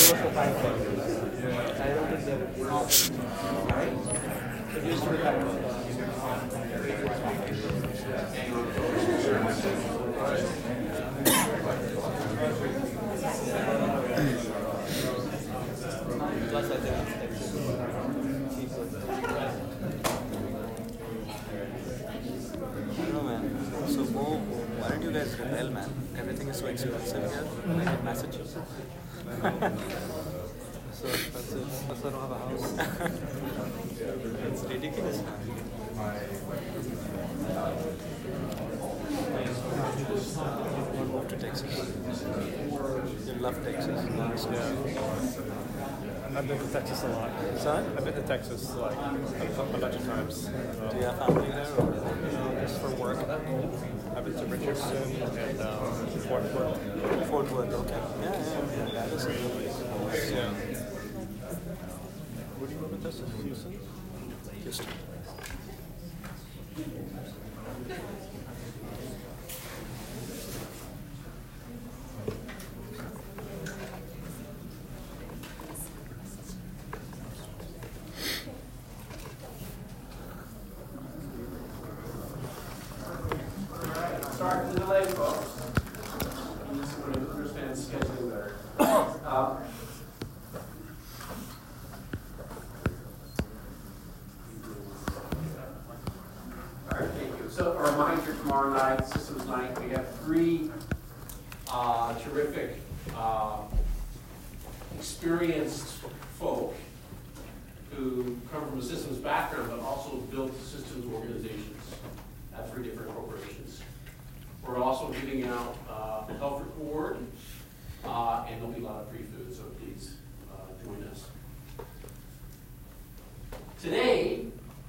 also time for I don't think they're not. It used to be like plus I think it's I don't know, man. So, why don't you guys rebel, man? Everything is so expensive here, like in Massachusetts. so expensive. Plus I don't have a house. It's ridiculous, man. You move to Texas. You love Texas. I've been to Texas a lot. Sorry? I've been to Texas like a bunch of times. Do you have family there? Or? Just for work. I've been to Richardson and Fort Worth. Fort Worth, okay. Yeah. That is a good place. Yeah. Where do you live in Texas? Houston? Houston. Sorry for the delay, folks. I'm just going to understand scheduling better. All right, thank you. So a reminder, tomorrow night, Systems Night, we have three terrific, experienced folk who come from a systems background, but also built systems organizations at three different corporations. We're also giving out a health reward, and there'll be a lot of free food, so please join us. Today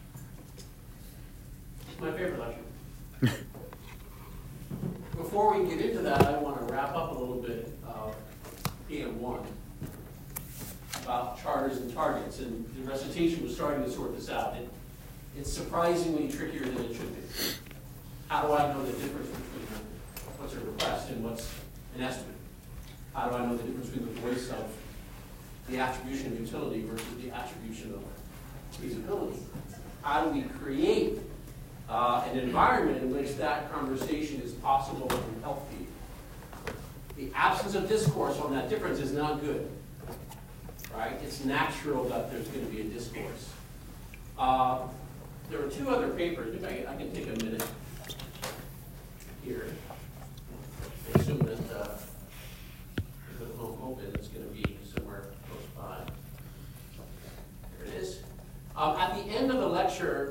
is my favorite lecture. Before we get into that, I want to wrap up a little bit of PM1 about charters and targets, and the recitation was starting to sort this out. It's surprisingly trickier than it should be. How do I know the difference between what's a request and what's an estimate? How do I know the difference between the voice of the attribution of utility versus the attribution of feasibility? How do we create an environment in which that conversation is possible and healthy? The absence of discourse on that difference is not good, right? It's natural that there's going to be a discourse. There were two other papers. Maybe I can take a minute here. I assume that if it won't open, it's going to be somewhere close by. There it is. At the end of the lecture,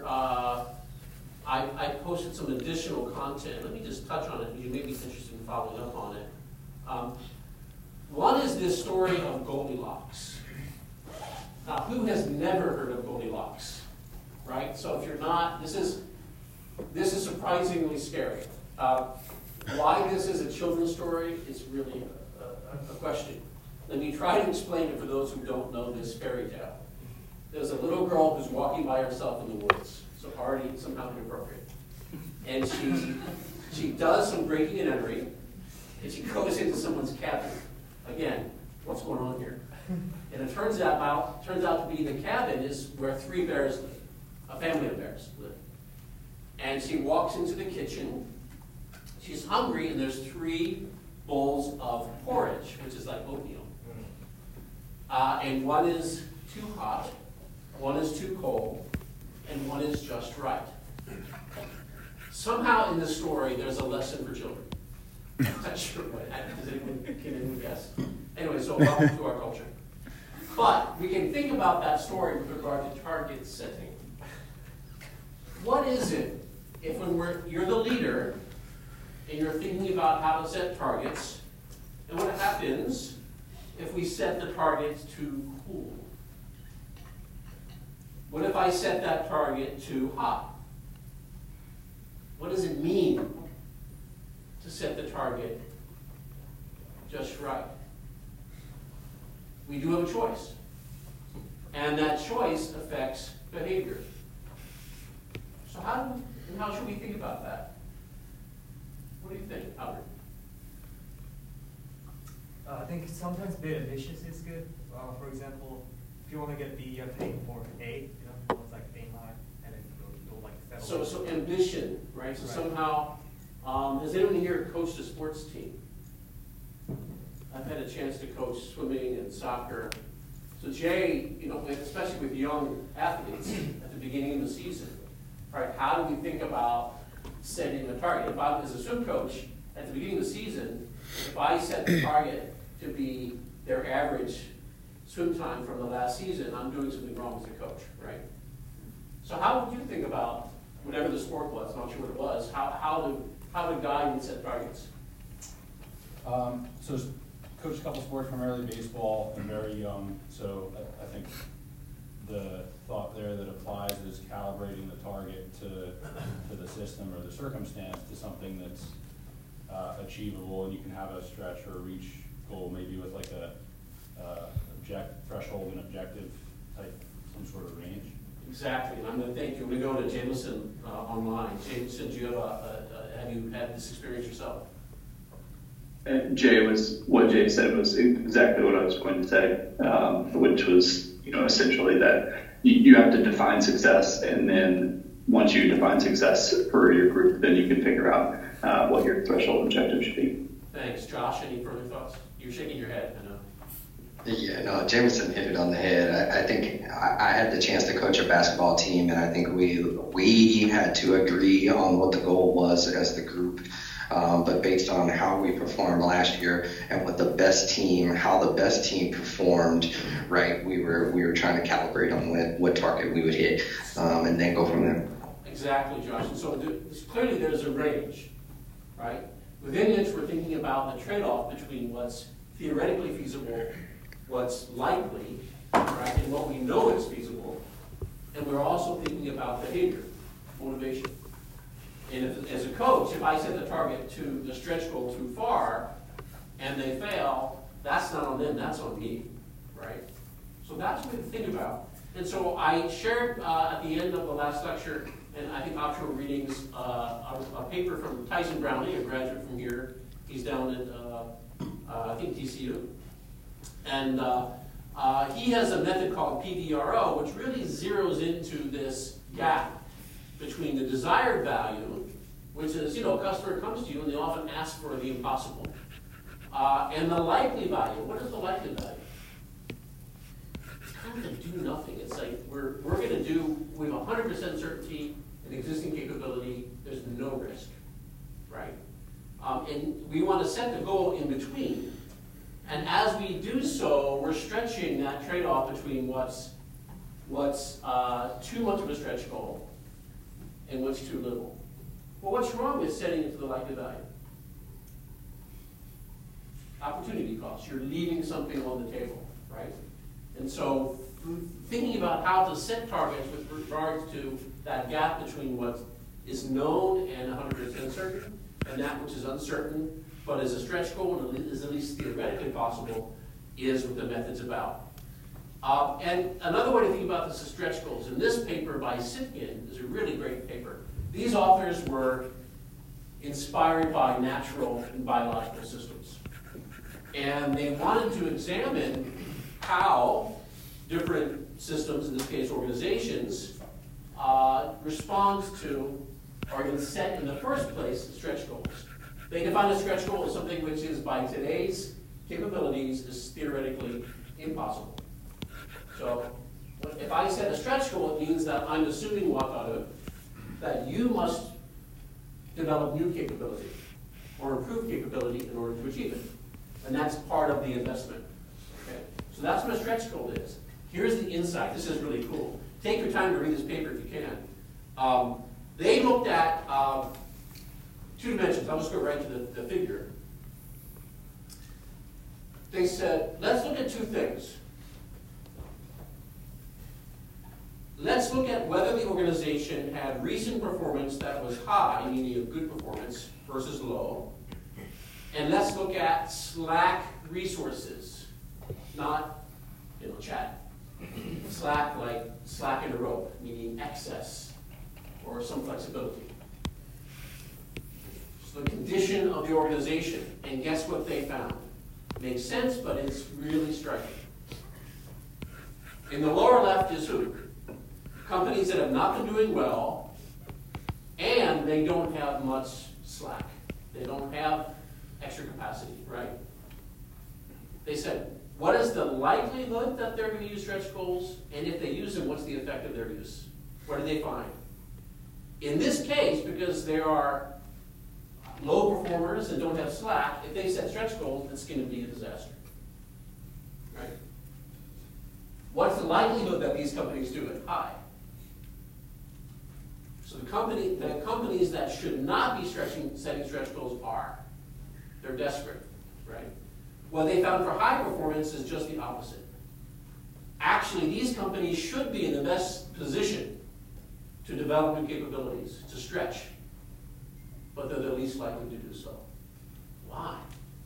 I posted some additional content. Let me just touch on it. You may be interested in following up on it. One is this story of Goldilocks. Now, who has never heard of Goldilocks? Right? So if you're not, this is surprisingly scary. Why this is a children's story is really a question. Let me try to explain it for those who don't know this fairy tale. There's a little girl who's walking by herself in the woods, so already somehow inappropriate. And she does some breaking and entering, and she goes into someone's cabin. Again, what's going on here? And it turns out to be the cabin is where three bears live, a family of bears live. And she walks into the kitchen. She's hungry, and there's 3 bowls of porridge, which is like oatmeal. And one is too hot, one is too cold, and one is just right. Somehow in the story, there's a lesson for children. I'm not sure what. Can anyone guess? Anyway, so welcome to our culture. But we can think about that story with regard to target setting. What is it if you're the leader and you're thinking about how to set targets, and what happens if we set the targets too cool? What if I set that target too hot? What does it mean to set the target just right? We do have a choice. And that choice affects behavior. So how should we think about that? What do you think, Albert? I think sometimes a bit ambitious is good. For example, if you want to get B, you have to aim for A. You know, it's like aim high, and then go like settle. So ambition, right? So Right. somehow, has anyone here coached a sports team? I've had a chance to coach swimming and soccer. So Jay, you know, especially with young athletes at the beginning of the season, right? How do we think about setting a target? If I'm as a swim coach at the beginning of the season, if I set the target to be their average swim time from the last season, I'm doing something wrong as a coach, right? So how would you think about whatever the sport was? I'm not sure what it was. How to guide and set targets? So coached a couple sports, primarily baseball, and very young. So I think the thought there that applies is calibrating the target to the system or the circumstance to something that's achievable, and you can have a stretch or a reach goal, maybe with like a threshold and objective type, some sort of range. Exactly, and I'm going to thank you. We go to Jameson online. Jameson, do you have you had this experience yourself? What Jay said was exactly what I was going to say, which was, essentially that you have to define success, and then once you define success for your group, then you can figure out what your threshold objective should be. Thanks. Josh, any further thoughts? You're shaking your head, I know. Yeah, no, Jameson hit it on the head. I think I had the chance to coach a basketball team, and I think we had to agree on what the goal was as the group. But based on how we performed last year and what how the best team performed, right, we were trying to calibrate on what target we would hit, and then go from there. Exactly, Josh. And so clearly there's a range, right? Within which we're thinking about the trade-off between what's theoretically feasible, what's likely, right, and what we know is feasible. And we're also thinking about behavior, motivation. And as a coach, if I set the target to the stretch goal too far and they fail, that's not on them, that's on me, right? So that's what we think about. And so I shared at the end of the last lecture, and I think Offshore Readings, a paper from Tyson Brownlee, a graduate from here. He's down at, I think, TCU. And he has a method called PDRO, which really zeroes into this gap between the desired value, which is, a customer comes to you and they often ask for the impossible, and the likely value. What is the likely value? It's kind of to do nothing. It's like we're going to do, we have 100% certainty in existing capability, there's no risk, right? And we want to set the goal in between. And as we do so, we're stretching that trade-off between what's too much of a stretch goal and what's too little. Well, what's wrong with setting it to the likely value? Opportunity cost. You're leaving something on the table, right? And so thinking about how to set targets with regards to that gap between what is known and 100% certain and that which is uncertain but is a stretch goal and is at least theoretically possible is what the method's about. And another way to think about this is stretch goals. And this paper by Sitkin is a really great paper. These authors were inspired by natural and biological systems. And they wanted to examine how different systems, in this case organizations, respond to or even set in the first place stretch goals. They define a stretch goal as something which is, by today's capabilities, is theoretically impossible. So if I set a stretch goal, it means that I'm assuming, Wakaru, that you must develop new capability or improve capability in order to achieve it. And that's part of the investment. Okay? So that's what a stretch goal is. Here's the insight. This is really cool. Take your time to read this paper if you can. They looked at 2 dimensions. I'll just go right to the figure. They said, let's look at 2 things. Let's look at whether the organization had recent performance that was high, meaning a good performance, versus low. And let's look at slack resources, not, chat. Slack, like slack in a rope, meaning excess or some flexibility. So the condition of the organization, and guess what they found? makes sense, but it's really striking. In the lower left is who? Companies that have not been doing well, and they don't have much slack. They don't have extra capacity, right? They said, what is the likelihood that they're going to use stretch goals? And if they use them, what's the effect of their use? What do they find? In this case, because they are low performers and don't have slack, if they set stretch goals, it's going to be a disaster. Right? What's the likelihood that these companies do it? High. So the companies that should not be setting stretch goals are. They're desperate, right? What they found for high performance is just the opposite. Actually, these companies should be in the best position to develop new capabilities, to stretch, but they're the least likely to do so. Why?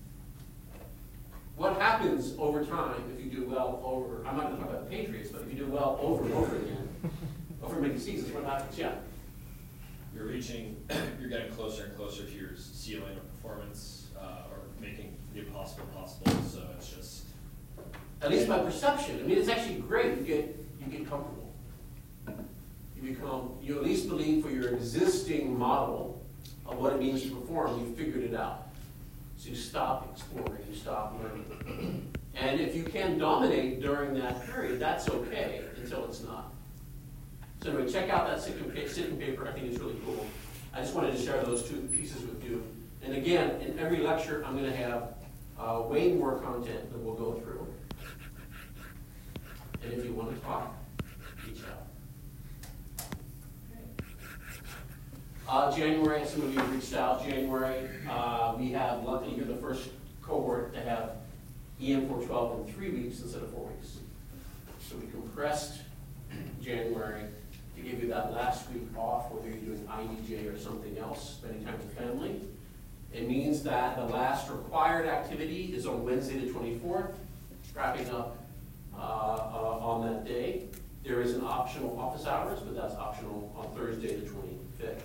What happens over time if you do well over, I'm not going to talk about the Patriots, but if you do well over and over again, over many seasons, what happens? Yeah. You're getting closer and closer to your ceiling of performance, or making the impossible possible, so it's just... At least by perception. I mean, it's actually great. You get comfortable. You at least believe for your existing model of what it means to perform, you've figured it out. So you stop exploring, you stop learning. And if you can dominate during that period, that's okay until it's not. So anyway, check out that sitting paper. I think it's really cool. I just wanted to share those two pieces with you. And again, in every lecture, I'm going to have way more content that we'll go through. And if you want to talk, reach out. January, some of you reached out. January, we have, luckily, you're the first cohort to have EM412 in 3 weeks instead of 4 weeks. So we compressed January to give you that last week off, whether you're doing IDJ or something else, spending time with family. It means that the last required activity is on Wednesday the 24th, wrapping up on that day. There is an optional office hours, but that's optional on Thursday the 25th.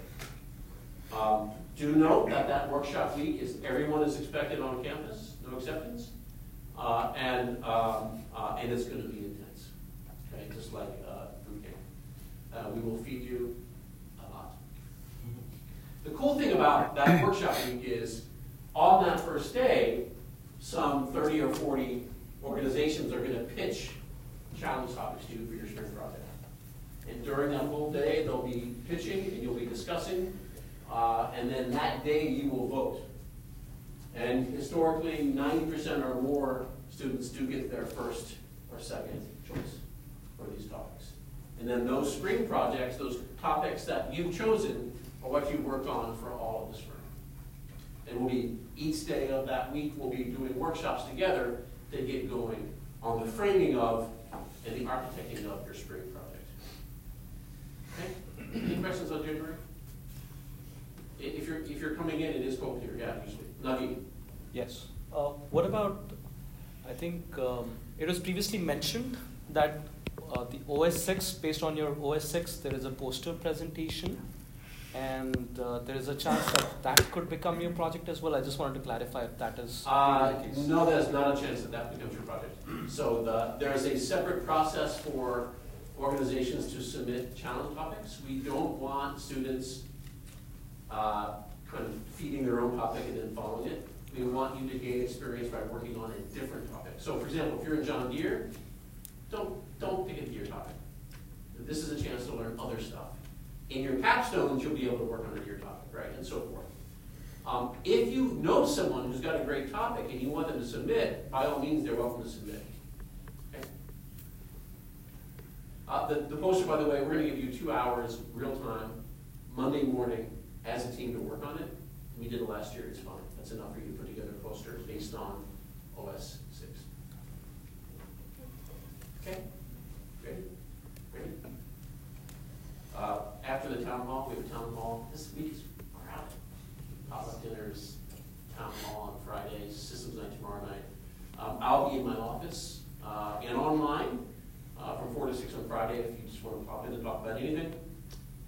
Do note that that workshop week is everyone is expected on campus, no exceptions, and it's going to be intense, okay, just like boot camp. We will feed you a lot. The cool thing about that workshop week is on that first day, some 30 or 40 organizations are going to pitch challenge topics to you for your spring project. And during that whole day, they'll be pitching and you'll be discussing. And then that day you will vote. And historically, 90% or more students do get their first or second choice for these topics. And then those spring projects, those topics that you've chosen, are what you worked on for all of the spring. And we'll be, each day of that week, we'll be doing workshops together to get going on the framing of and the architecting of your spring project. Okay? Any questions on January? If you're coming in, it is cold here, yeah, usually. Naveed. Yes. What about, I think it was previously mentioned that the OS 6, based on your OS 6, there is a poster presentation, and there is a chance that could become your project as well. I just wanted to clarify if that is the case. No, there's not a chance that becomes your project. So there is a separate process for organizations to submit challenge topics. We don't want students kind of feeding their own topic and then following it. We want you to gain experience by working on a different topic. So for example, if you're in John Deere, don't pick a Deere topic. This is a chance to learn other stuff. In your capstones, you'll be able to work on a Deere topic, right, and so forth. If you know someone who's got a great topic and you want them to submit, by all means, they're welcome to submit. Okay? The poster, by the way, we're going to give you 2 hours, real time, Monday morning, as a team to work on it. We did it last year, it's fine. That's enough for you to put together a poster based on OS 6. Okay? Great? After the town hall, we have a town hall. This week is crowded. Pop-up dinners, town hall on Friday, systems night tomorrow night. I'll be in my office and online from 4 to 6 on Friday if you just want to pop in and talk about anything.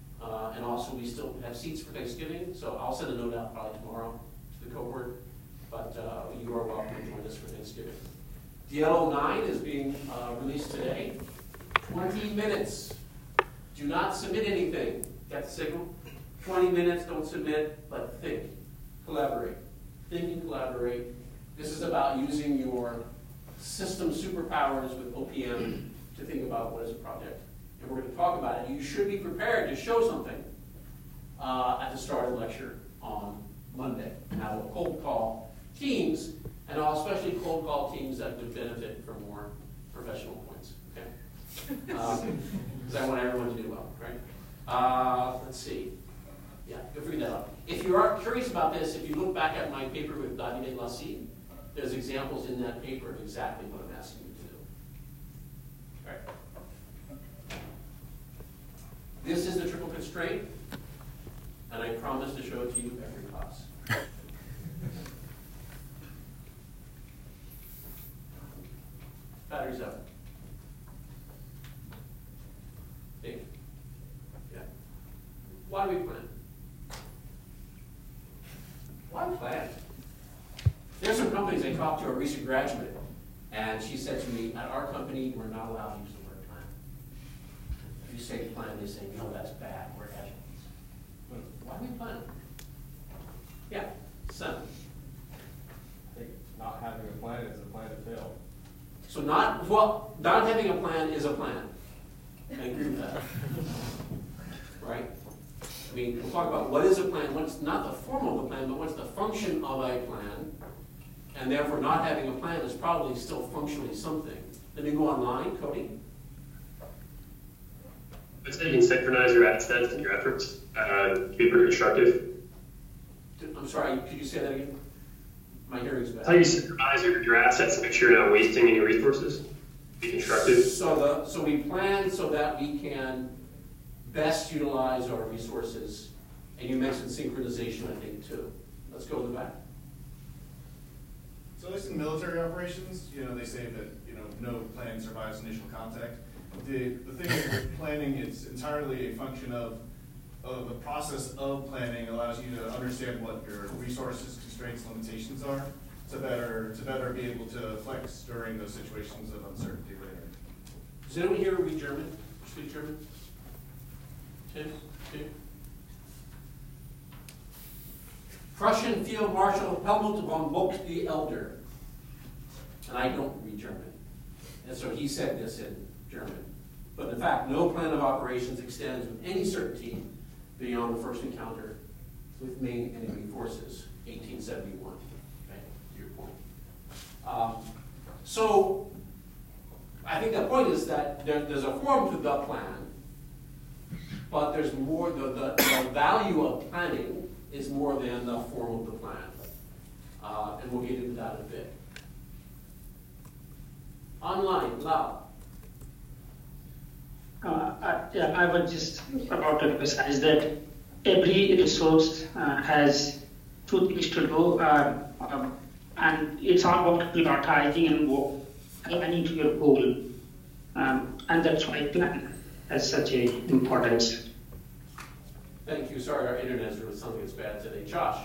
And also, we still have seats for Thanksgiving, so I'll send a note out probably tomorrow to the cohort. but you are welcome to join us for Thanksgiving. DL09 is being released today. 20 minutes. Do not submit anything. Get the signal? 20 minutes, don't submit, but think. Collaborate. Think and collaborate. This is about using your system superpowers with OPM to think about what is a project. And we're going to talk about it. You should be prepared to show something at the start of the lecture on Monday. And I will cold call teams, and I'll especially cold call teams that would benefit from more professional points. Okay? Because I want everyone to do well, right? Let's see. Yeah, go figure that out. If you are curious about this, if you look back at my paper with Davide Lassi, there's examples in that paper of exactly what I'm asking you to do. All right. This is the triple constraint, and I promise to show it to you every class. Batteries up. Think. Yeah. Why do we plan? Why plan? There's some companies I talked to a recent graduate, and she said to me, at our company, we're not allowed to use the word plan. If you say plan, they say, no, that's bad, we're agile. Why do we plan? Yeah, Sam. I think not having a plan is a plan to fail. So not having a plan is a plan. I agree with that. Right? I mean, we'll talk about what is a plan, what's not the form of a plan, but what's the function of a plan. And therefore, not having a plan is probably still functionally something. Let me go online, Cody. I'd say you can synchronize your assets and your efforts to be pretty constructive. I'm sorry, could you say that again? My hearing's bad. How you synchronize your assets to make sure you're not wasting any resources. Be constructive. So we plan so that we can best utilize our resources. And you mentioned synchronization, I think, too. Let's go to the back. So at least in military operations, they say that, no plan survives initial contact. The thing with planning, it's entirely a function of the process of planning allows you to understand what your resources, constraints, limitations are to better be able to flex during those situations of uncertainty later. Does anyone here read German? Speak German? Tim? Prussian Field Marshal Helmut von Bock the Elder. And I don't read German. And so he said this in German. But in fact, no plan of operations extends with any certainty beyond the first encounter with main enemy forces, 1871. Okay, to your point. So I think the point is that there's a form to the plan, but there's more, the value of planning is more than the form of the plan. And we'll get into that in a bit. Online, Lau. I was just about to emphasize that every resource has two things to do, and it's all about prioritizing and aligning to your goal, and that's why plan has such a importance. Thank you. Sorry, our internet is something that's bad today. Josh.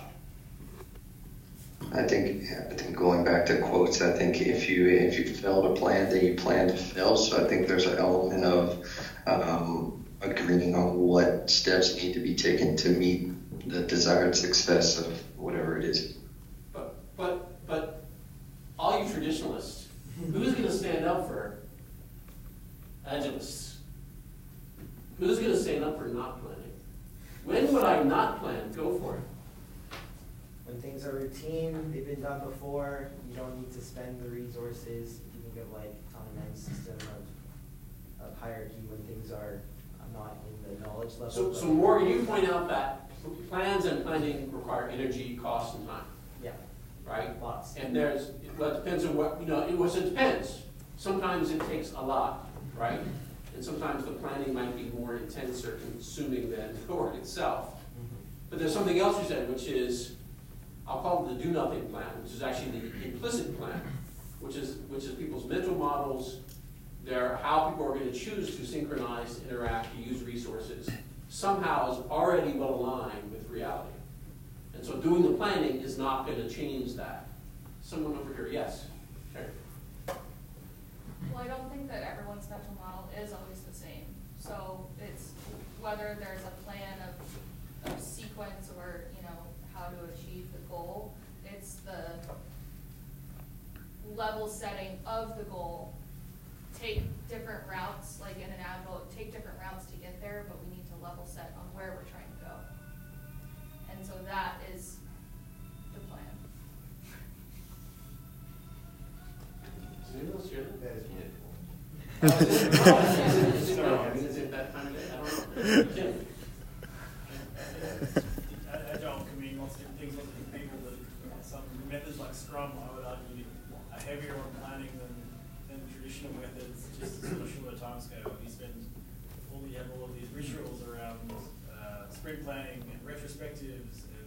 I think going back to quotes, I think if you fail to plan, then you plan to fail. So I think there's an element of agreeing on what steps need to be taken to meet the desired success of whatever it is. But all you traditionalists, who's going to stand up for agilists? Who's going to stand up for not planning? When would I not plan? Go for it. When things are routine, they've been done before, you don't need to spend the resources. You can get on a nice system of hierarchy when things are not in the knowledge level. So Morgan, you point out that plans and planning require energy, cost, and time. Yeah. Right? Lots. And it depends on what, it depends. Sometimes it takes a lot, right? And sometimes the planning might be more intense or consuming than the work itself. But there's something else you said, which is, I'll call it the do-nothing plan, which is actually the implicit plan, which is people's mental models, how people are going to choose to synchronize, interact, to use resources, somehow is already well aligned with reality. And so doing the planning is not going to change that. Someone over here, yes. Okay. Well, I don't think that everyone's mental model is always the same. So it's whether there's a plan of sequence or, you know, how to achieve the goal. It's the level setting of the goal. Take different routes, like in an agile, take different routes to get there, but we need to level set on where we're trying to go. And so that is the plan. Does anyone else hear that? That is beautiful. Is it that time of day? I don't know. Jim? Agile can mean lots of different things, lots of different people, but some methods like Scrum, I would argue, are heavier on planning than traditional methods, just a sort of shorter time scale. You have all of these rituals around sprint planning and retrospectives and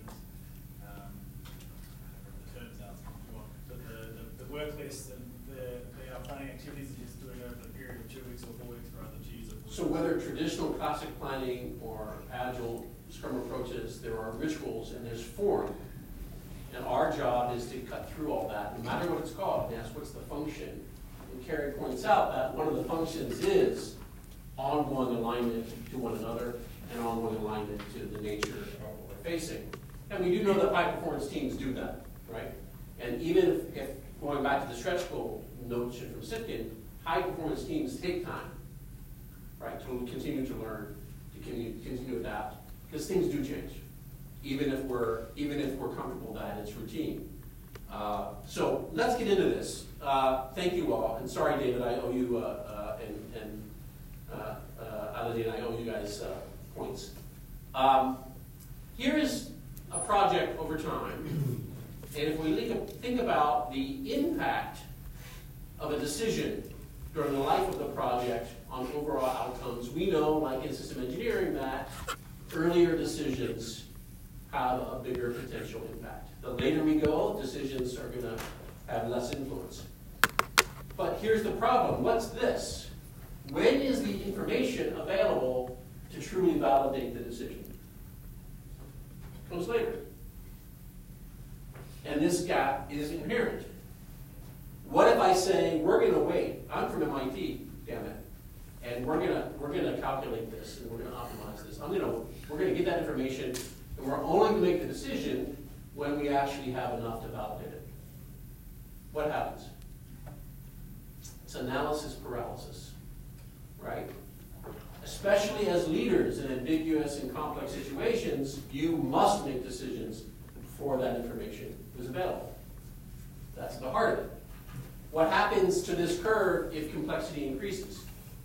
the terms out, but the work list and they are planning activities that you're just doing over a period of 2 weeks or 4 weeks rather than years. So whether traditional classic planning or agile Scrum approaches, there are rituals and there's form. And our job is to cut through all that, no matter what it's called, and ask what's the function. And Carrie points out that one of the functions is ongoing alignment to one another and ongoing alignment to the nature of what we're facing. And we do know that high performance teams do that, right? And even if going back to the stretch goal notion from Sitkin, high performance teams take time, right, to continue to learn, to continue to adapt, because things do change, even if we're comfortable that it's routine. So let's get into this. Thank you all, and sorry, David, I owe you and Aditi and I owe you guys points. Here is a project over time, and if we think about the impact of a decision during the life of the project on overall outcomes, we know, like in system engineering, that earlier decisions have a bigger potential impact. The later we go, decisions are going to have less influence. But here's the problem. What's this? When is the information available to truly validate the decision? It comes later. And this gap is inherent. What if I say, we're going to wait? I'm from MIT, damn it. And we're gonna calculate this and we're gonna optimize this. We're gonna get that information and we're only gonna make the decision when we actually have enough to validate it. What happens? It's analysis paralysis, right? Especially as leaders in ambiguous and complex situations, you must make decisions before that information is available. That's the heart of it. What happens to this curve if complexity increases?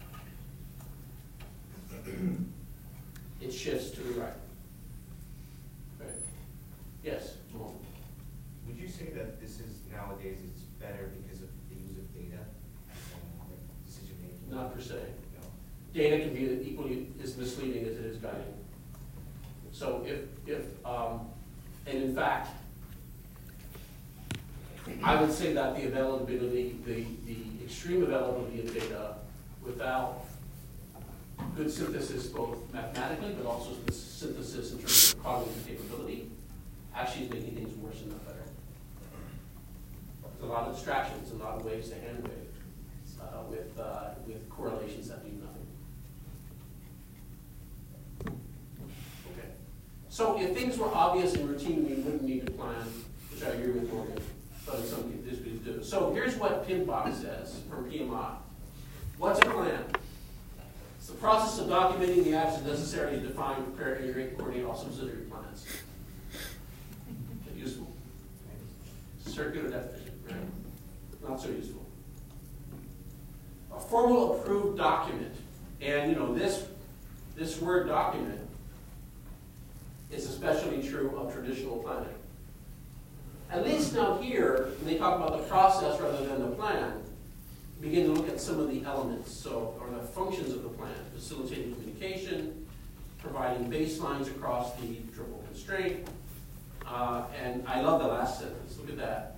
It shifts to the right. Right? Yes? Would you say that this is, nowadays, it's better because of the use of data and decision making? Not per se. No. Data can be equally as misleading as it is guiding. So and in fact, I would say that the availability, the extreme availability of data without good synthesis, both mathematically, but also the synthesis in terms of cognitive capability, actually is making things worse and not better. There's a lot of distractions, a lot of ways to hand wave with correlations that mean nothing. Okay. So if things were obvious and routine, we wouldn't need to plan, which I agree with Morgan, but in some cases we do. So here's what Pinbox says from PMI. What's a plan? It's the process of documenting the actions necessary to define, prepare, integrate, and coordinate all subsidiary plans. Useful. Circular definition, right? Not so useful. A formal approved document, and this word document is especially true of traditional planning. At least now here, when they talk about the process rather than the plan, begin to look at some of the elements, or the functions of the plan, facilitating communication, providing baselines across the triple constraint, and I love the last sentence. Look at that.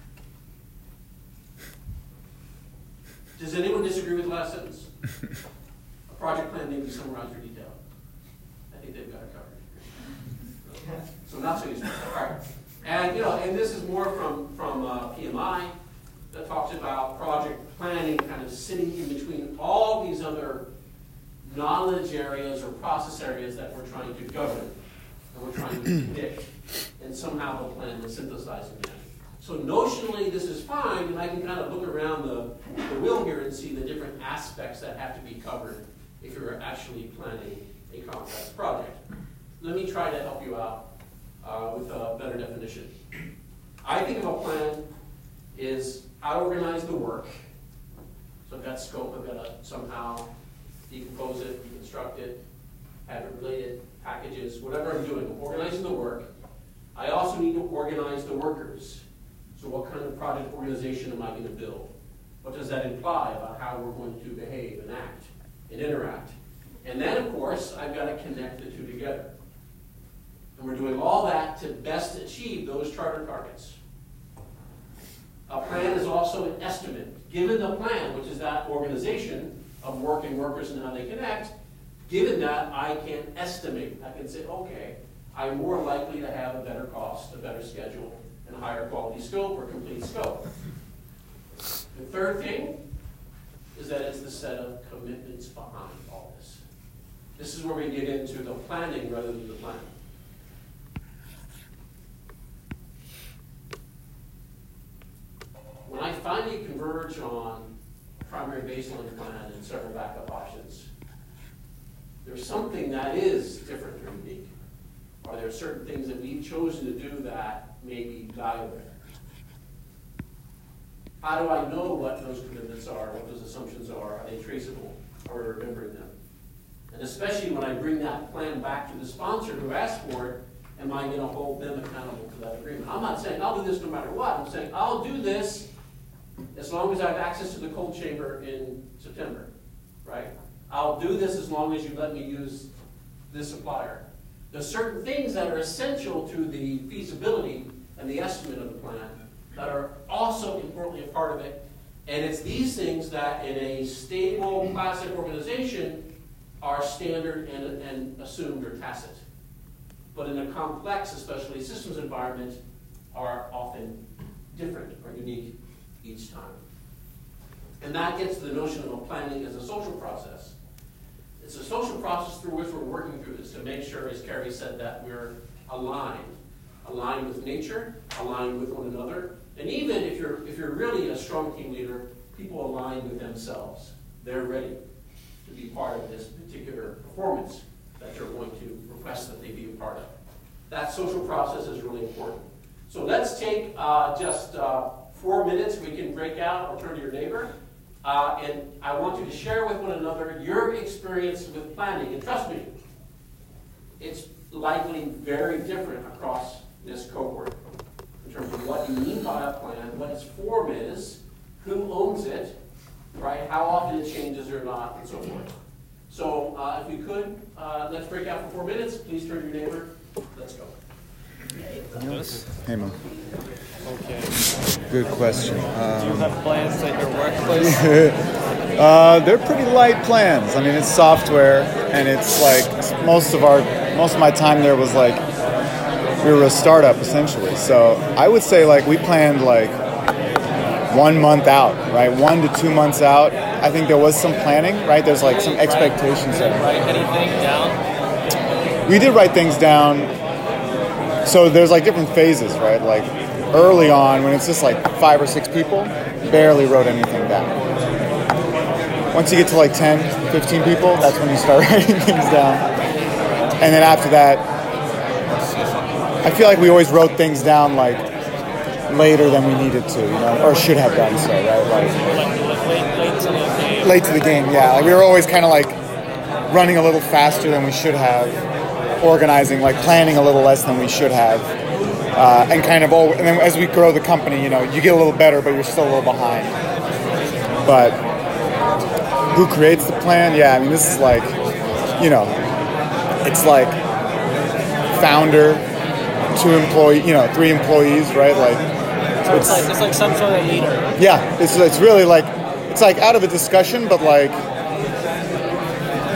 Does anyone disagree with the last sentence? A project plan may be summarized or detailed. I think they've got it covered. So not so useful. All right. And, and this is more from PMI that talks about project planning kind of sitting in between all these other knowledge areas or process areas that we're trying to govern and we're trying to predict, and somehow the plan is synthesizing that. So notionally, this is fine, and I can kind of look around the wheel here and see the different aspects that have to be covered if you're actually planning a complex project. Let me try to help you out with a better definition. I think of a plan is I organize the work. So I've got scope, I've got to somehow decompose it, deconstruct it, have it related, packages, whatever I'm doing. I'm organizing the work. I also need to organize the workers. So what kind of project organization am I going to build? What does that imply about how we're going to behave and act and interact? And then, of course, I've got to connect the two together. And we're doing all that to best achieve those charter targets. A plan is also an estimate. Given the plan, which is that organization of work and workers and how they connect, given that, I can estimate. I can say, okay, I'm more likely to have a better cost, a better schedule, and a higher quality scope or complete scope. The third thing is that it's the set of commitments behind all this. This is where we get into the planning rather than the plan. When I finally converge on primary baseline plan and several backup options, there's something that is different or unique. Are there certain things that we've chosen to do that may be valuable? How do I know what those commitments are, what those assumptions are? Are they traceable? Are we remembering them? And especially when I bring that plan back to the sponsor who asked for it, am I going to hold them accountable to that agreement? I'm not saying I'll do this no matter what. I'm saying I'll do this as long as I have access to the cold chamber in September, right? I'll do this as long as you let me use this supplier. There's certain things that are essential to the feasibility and the estimate of the plan that are also importantly a part of it. And it's these things that in a stable, classic organization are standard and assumed or tacit. But in a complex, especially systems environment, are often different or unique each time. And that gets to the notion of a planning as a social process. It's a social process through which we're working through this to make sure, as Carrie said, that we're aligned with nature, aligned with one another, and even if you're really a strong team leader, people align with themselves. They're ready to be part of this particular performance that you're going to request that they be a part of. That social process is really important. So let's take just 4 minutes. We can break out or turn to your neighbor. And I want you to share with one another your experience with planning. And trust me, it's likely very different across this cohort in terms of what you mean by a plan, what its form is, who owns it, right? How often it changes or not, and so forth. So if we could, let's break out for 4 minutes. Please turn to your neighbor. Let's go. Hey, Mo. Okay. Good question. Do you have plans at your workplace? They're pretty light plans. I mean, it's software, and it's like most of my time there was like we were a startup essentially. So I would say like we planned like 1 month out, right? 1 to 2 months out. I think there was some planning, right? There's like some expectations. Write anything down? We did write things down. So there's like different phases, right? Like early on, when it's just like 5 or 6 people, barely wrote anything down. Once you get to like 10, 15 people, that's when you start writing things down. And then after that, I feel like we always wrote things down like later than we needed to, you know, or should have done so, right? Like late to the game, yeah. Like we were always kind of like running a little faster than we should have, organizing, like planning a little less than we should have, and kind of and then as we grow the company, you know, you get a little better, but you're still a little behind. But who creates the plan? Yeah, I mean, this is like, you know, it's like founder, 2 employees, you know, 3 employees, right? Like it's like some sort of leader. Yeah, it's really like it's like out of a discussion, but like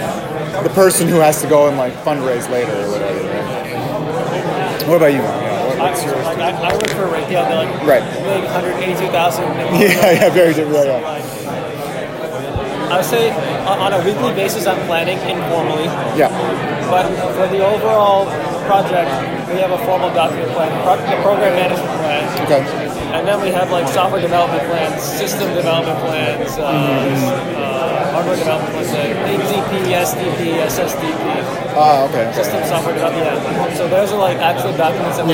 the person who has to go and like fundraise later or whatever. Right? What about you, man? I work for Raytheon. They're like Right. big 182,000. Yeah, very different. Yeah. I would say on a weekly basis, I'm planning informally. Yeah. But for the overall project, we have a formal document plan, the program management plan. Okay. And then we have like software development plans, system development plans, hardware development plans, ADP, SDP, SSDP. Okay. System software development. Yeah. So those are like actual documents that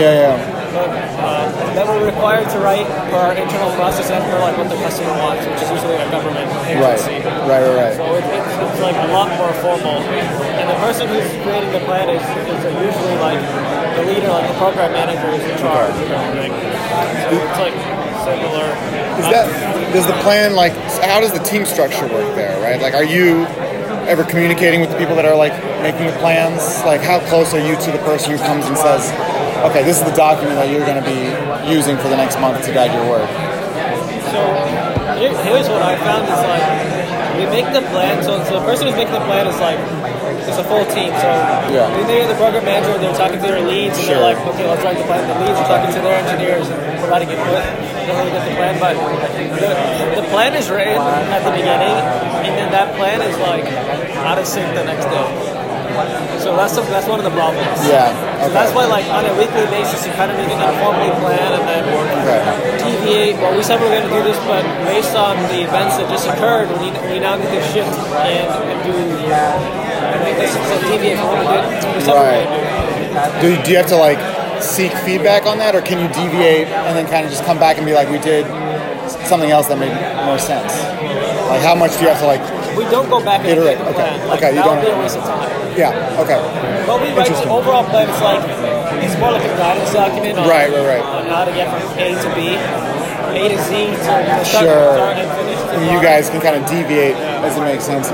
that we're required to write for our internal process and for like what the customer wants, which is usually a government agency. Right. So it's like a lot more formal. And the person who's creating the plan is usually like the leader, like the program manager is in charge of everything. So it's like similar. Does the plan, like, how does the team structure work there, right? Like, are you ever communicating with the people that are like making the plans? Like, how close are you to the person who comes and says, okay, this is the document that you're going to be using for the next month to guide your work? So here's what I found is like, we make the plan, so the person who's making the plan is like, it's a full team. So they are the program manager, they're talking to their leads, and they're like, okay, let's write the plan. The leads are talking to their engineers and providing input. They don't really get the plan, but the plan is written at the beginning, and then that plan is like out of sync the next day. So that's one of the problems. Yeah. So that's why, like, on a weekly basis, you kind of need to informally plan and then deviate. Well, we said we were going to do this, but based on the events that just occurred, we now need to shift and do this. So deviate from what we did. Right. Do you have to like seek feedback on that, or can you deviate and then kind of just come back and be like, we did something else that made more sense? Like, how much do you have to like? We don't go back and iterate. the plan. Like, Okay. You that don't. would be a waste of time. Yeah. Okay. But we write the overall plan. It's more like a guidance document on, on how to get from A to B, A to Z to start and finish. And you guys can kind of deviate as it makes sense.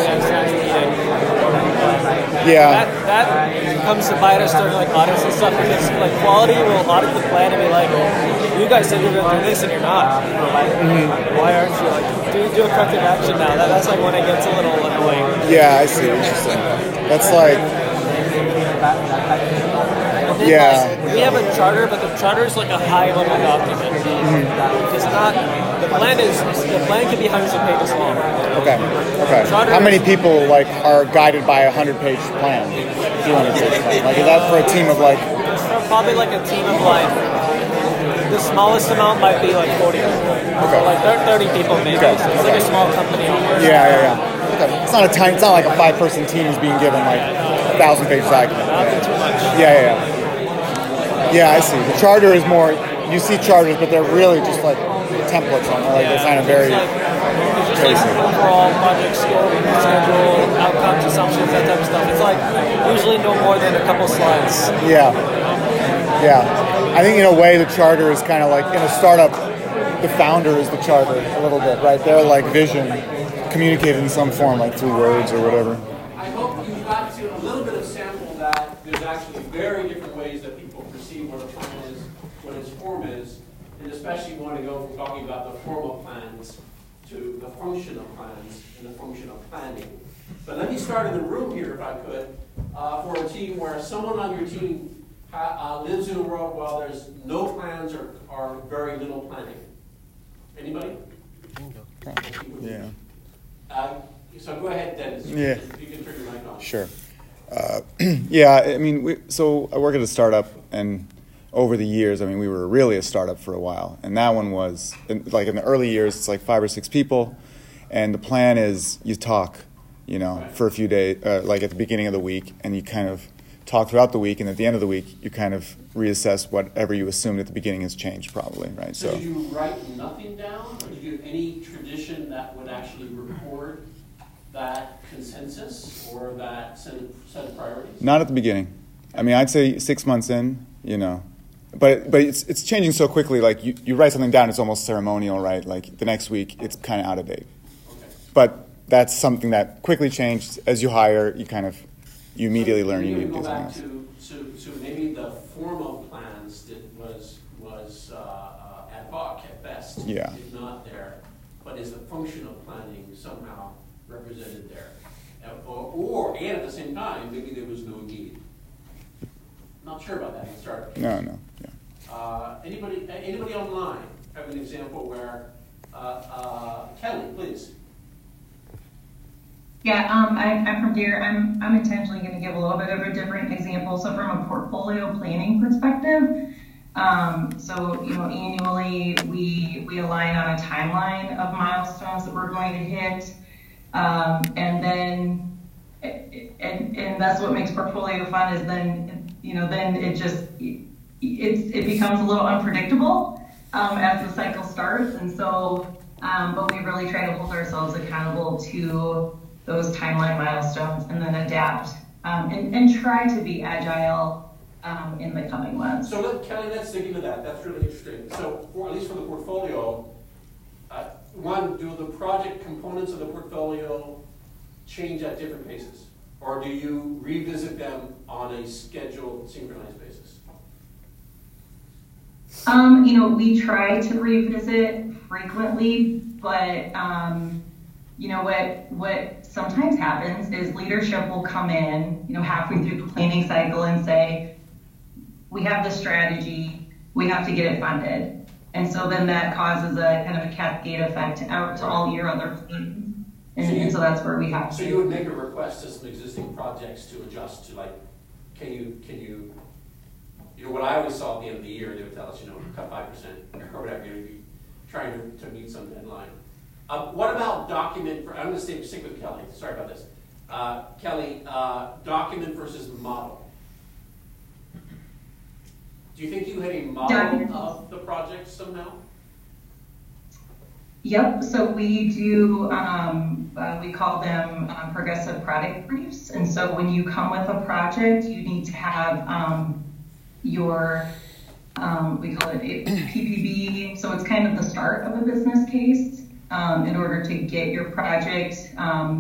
Yeah. That comes to bite us during like audits and stuff, because like quality will audit the plan and be like, you guys said you're going to do this and you're not. Why aren't you? Like, do a corrective action now. That's like when it gets a little annoying. Yeah, I see. Interesting. That's like. Like, we have a charter, but the charter is like a high-level document. It's not. The plan can be hundreds of pages long. Okay. How many people like are guided by a 100-page plan? 200-page plan. Like, is that for a team of like? Probably like a team of like. The smallest amount might be like 40 people. Okay. So like 30 people maybe. Okay. So it's like a small company almost. Yeah. Okay. It's not like a 5-person team is being given like a 1,000-page document. Not too much. Yeah, I see. The charter is more. You see charters, but they're really just like templates on. Like they're kind of very. It's just like overall project scope, schedule, outcomes, assumptions, that type of stuff. It's like usually no more than a couple slides. Yeah. I think in a way the charter is kind of like in a startup, the founder is the charter a little bit, right? They're like vision communicated in some form, like through words or whatever. I hope you got to a little bit of sample that there's actually very different ways that people perceive what a plan is, what its form is, and especially want to go from talking about the form of plans to the function of plans and the function of planning. But let me start in the room here, if I could, for a team where someone on your team lives in a world where there's no plans or very little planning. Anybody? Yeah. So go ahead, Dennis. Yeah. You can turn your mic on. Sure. Yeah, I mean, so I work at a startup, and over the years, I mean, we were really a startup for a while, and that one was, like in the early years, it's like 5 or 6 people, and the plan is you talk, for a few days, like at the beginning of the week, and you kind of talk throughout the week, and at the end of the week, you kind of reassess whatever you assumed at the beginning has changed, probably, right? So did you write nothing down, or did you have any tradition that would actually record that consensus or that set of priorities? Not at the beginning. I mean, I'd say 6 months in, but it's changing so quickly. Like you write something down, it's almost ceremonial, right? Like the next week, it's kind of out of date. Okay. But that's something that quickly changed as you hire. You immediately learn you need to do something else. So maybe the form of plans was ad hoc at best, if not there. But is the function of planning somehow represented there? And at the same time, maybe there was no need. Not sure about that. Start. No. Yeah. Anybody online have an example where, Kelly, please. Yeah, I'm from Deere. I'm intentionally going to give a little bit of a different example. So from a portfolio planning perspective, annually we align on a timeline of milestones that we're going to hit, and that's what makes portfolio fun. Is then it becomes a little unpredictable as the cycle starts, and so but we really try to hold ourselves accountable to those timeline milestones and then adapt and try to be agile in the coming months. So Kelly, let's dig into that. That's really interesting. So at least for the portfolio, do the project components of the portfolio change at different paces? Or do you revisit them on a scheduled, synchronized basis? We try to revisit frequently, but what sometimes happens is leadership will come in, halfway through the planning cycle and say, we have the strategy, we have to get it funded. And so then that causes a kind of a cascade effect out to all your other plans. So that's where we have to. So you would make a request to some existing projects to adjust to, like, can you what I always saw at the end of the year, they would tell us, cut 5% or whatever, you'd be trying to meet some deadline. What about document, I'm going to stick with Kelly, sorry about this. Kelly, document versus model. Do you think you had a model of the project somehow? Yep, so we do, we call them progressive product briefs. And so when you come with a project, you need to have your, we call it a PPB. So it's kind of the start of a business case in order to get your project,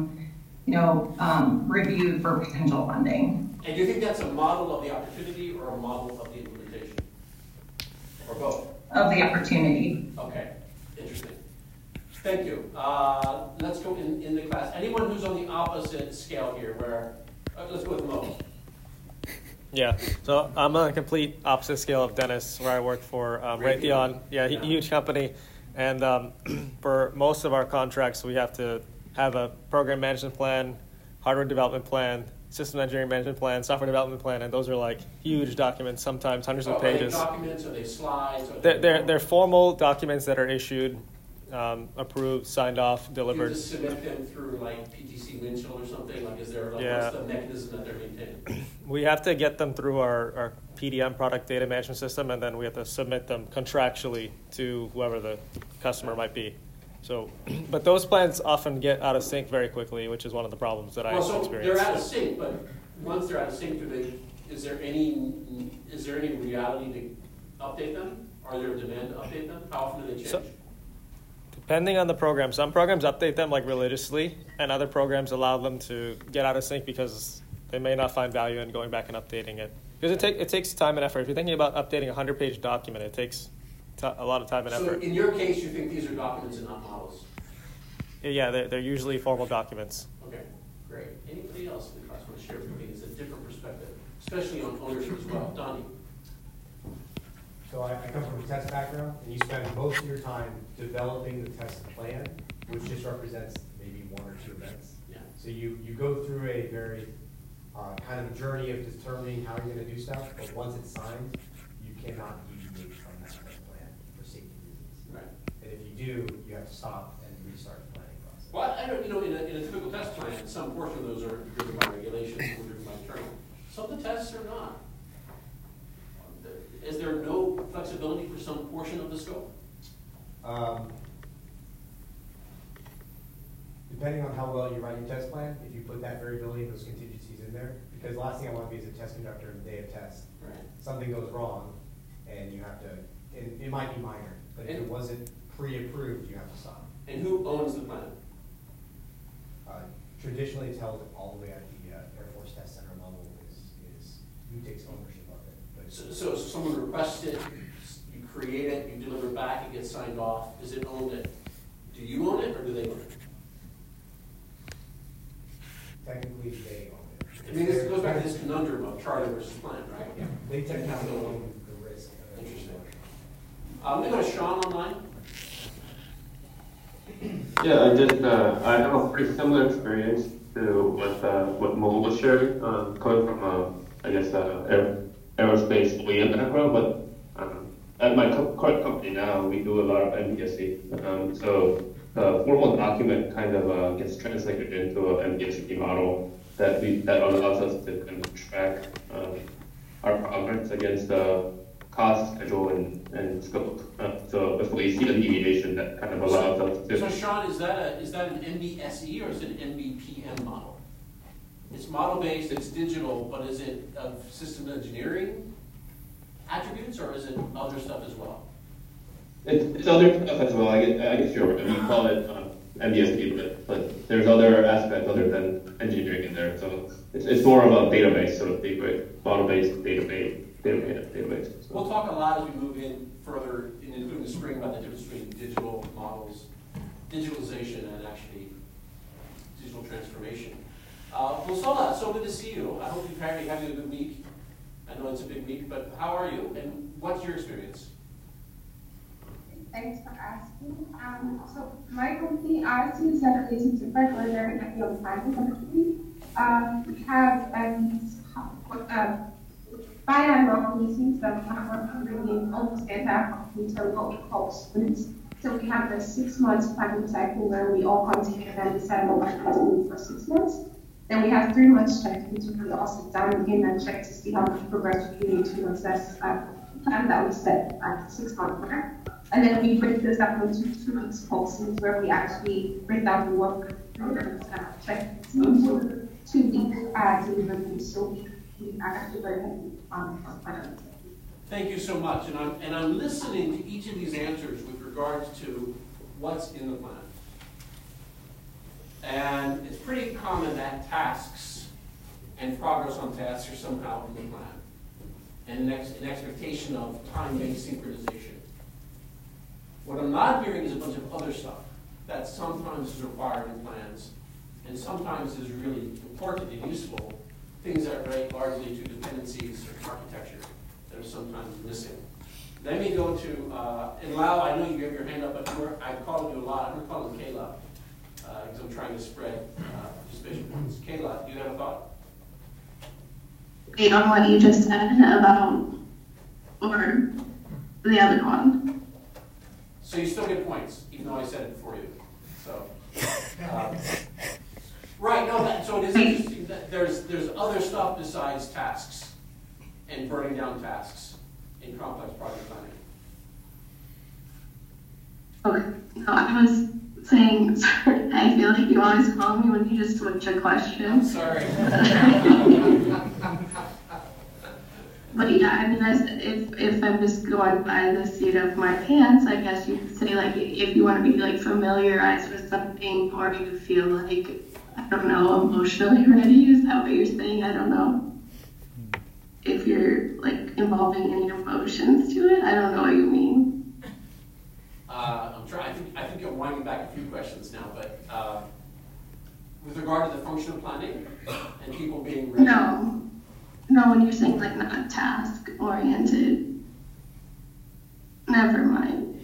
reviewed for potential funding. And do you think that's a model of the opportunity or a model of the implementation? Or both? Of the opportunity. Okay, interesting. Thank you. Let's go in the class. Anyone who's on the opposite scale here, where, let's go with Mo. Yeah, so I'm on a complete opposite scale of Dennis, where I work for Raytheon. Yeah, huge company. And for most of our contracts, we have to have a program management plan, hardware development plan, system engineering management plan, software development plan, and those are like huge documents, sometimes hundreds of pages. Are they documents? Are they slides? They're formal documents that are issued, approved, signed off, delivered. Do you just submit them through like PTC Winchell or something? Like, is there what's the mechanism that they're maintaining? We have to get them through our PDM, product data management system, and then we have to submit them contractually to whoever the customer might be. So, but those plans often get out of sync very quickly, which is one of the problems that I experience. They're out of sync, but once they're out of sync, is there any reality to update them? Are there a demand to update them? How often do they change? Depending on the program. Some programs update them like religiously, and other programs allow them to get out of sync because they may not find value in going back and updating it. Because it takes time and effort. If you're thinking about updating a 100-page document, it takes a lot of time and effort. So in your case, you think these are documents and not models? Yeah, they're usually formal documents. Okay, great. Anybody else in the class want to share with me? It's a different perspective, especially on ownership as well. Donnie. So I come from a test background, and you spend most of your time developing the test plan, which just represents maybe one or two events. Yeah. So you go through a very kind of a journey of determining how you're going to do stuff, but once it's signed, you cannot deviate from that test plan for safety reasons. Right. And if you do, you have to stop and restart the planning process. Well, I don't, in a typical test plan, some portion of those are driven by regulations, some are driven by internal. Some of the tests are not. Is there no flexibility for some portion of the scope? Depending on how well you write your test plan, if you put that variability and those contingencies in there, because the last thing I want to be is a test conductor on the day of test. Right. Something goes wrong, and you have to, and it might be minor, but if it wasn't pre-approved, you have to stop. And who owns the plan? Traditionally, it's held all the way at the Air Force Test Center level. Is who takes ownership of it? But So someone requests it, you create it, you deliver it back, it gets signed off. Is it owned? Do you own it, or do they own it? Technically, they own it. I mean, this goes back to this conundrum of charter versus plan, right? Yeah, they technically own the risk. Interesting. I'm going to go to Sean online. Yeah, I have a pretty similar experience to what Mo was sharing, coming from aerospace OEM background, but at my current company now, we do a lot of MBSE. So the formal document kind of gets translated into an MBSE model that allows us to kind of track our progress against the cost, schedule, and scope. So if we see a deviation, that kind of allows us to. So Sean, is that an MBSE or is it an MBPM model? It's model-based, it's digital, but is it of system engineering attributes or is it other stuff as well? It's other stuff as well. I guess you're right. We call it MBSE, but there's other aspects other than engineering in there. So it's more of a database, so to speak, right? Model-based database. So. We'll talk a lot as we move in further, including the spring, about the difference between digital models, digitalization, and actually digital transformation. Lusola, so good to see you. I hope you're having a good week. I know it's a big week, but how are you? And what's your experience? Thanks for asking. So my company, ours is a relationship, but we're very happy on planning company. We have these biannual meetings that we have bringing almost the entire company to what we call sprints. So we have the 6 months planning cycle where we all come together and decide what we're going to do for 6 months. Then we have 3 months check-ins where we all sit down again and check to see how much progress we need to assess the plan that we set at the 6 month mark. And then we break this up into 2 weeks pulses where we actually break down the work programs and check 2 weeks delivery. So we actually very heavy on planning. Thank you so much. And I'm listening to each of these answers with regards to what's in the plan. And it's pretty common that tasks and progress on tasks are somehow in the plan. And an expectation of time-based synchronization. What I'm not hearing is a bunch of other stuff that sometimes is required in plans and sometimes is really important and useful, things that relate largely to dependencies or architecture that are sometimes missing. Let me go to, and Lau, I know you have your hand up, but I called you a lot. I'm going to call him Kayla, because I'm trying to spread participation points. Kayla, do you have a thought? Based on what you just said about, or the other one. So you still get points, even though I said it before you. So, right, no, so it is interesting that there's other stuff besides tasks and burning down tasks in complex project planning. Okay, no, I was saying, sorry, I feel like you always call me when you just switch a question. I'm sorry. But yeah, I mean, if I'm just going by the seat of my pants, I guess you could say, like, if you want to be, like, familiarized with something, or you feel like, I don't know, emotionally ready, is that what you're saying? I don't know. If you're, like, involving any emotions to it, I don't know what you mean. I'm trying, I think I'm winding back a few questions now, but with regard to the functional planning and people being ready. No, when you're saying, like, not task-oriented, never mind.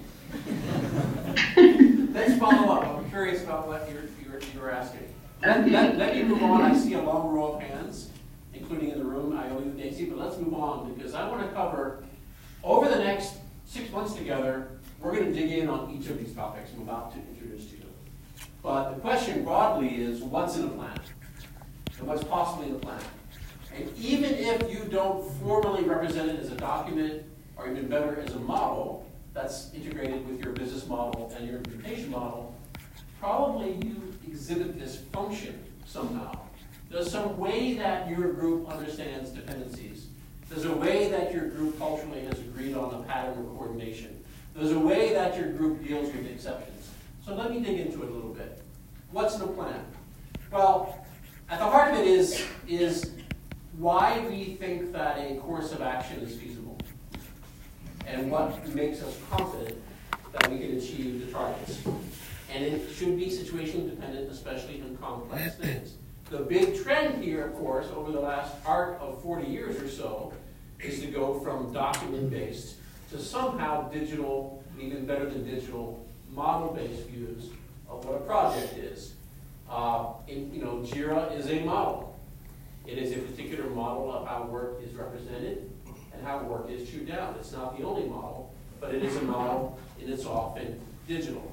Let's follow up. I'm curious about what you're asking. Okay. Let me move on. I see a long row of hands, including in the room. I owe you, Daisy, but let's move on because I want to cover, over the next 6 months together, we're going to dig in on each of these topics I'm about to introduce to you. But the question broadly is, what's in the plan? And what's possibly in the plan? And even if you don't formally represent it as a document, or even better, as a model that's integrated with your business model and your implementation model, probably you exhibit this function somehow. There's some way that your group understands dependencies. There's a way that your group culturally has agreed on a pattern of coordination. There's a way that your group deals with exceptions. So let me dig into it a little bit. What's in the plan? Well, at the heart of it is why we think that a course of action is feasible and what makes us confident that we can achieve the targets. And it should be situation dependent, especially in complex things. The big trend here, of course, over the last arc of 40 years or so, is to go from document-based to somehow digital, even better than digital, model-based views of what a project is. Jira is a model. It is a particular model of how work is represented and how work is chewed down. It's not the only model, but it is a model, and it's often digital.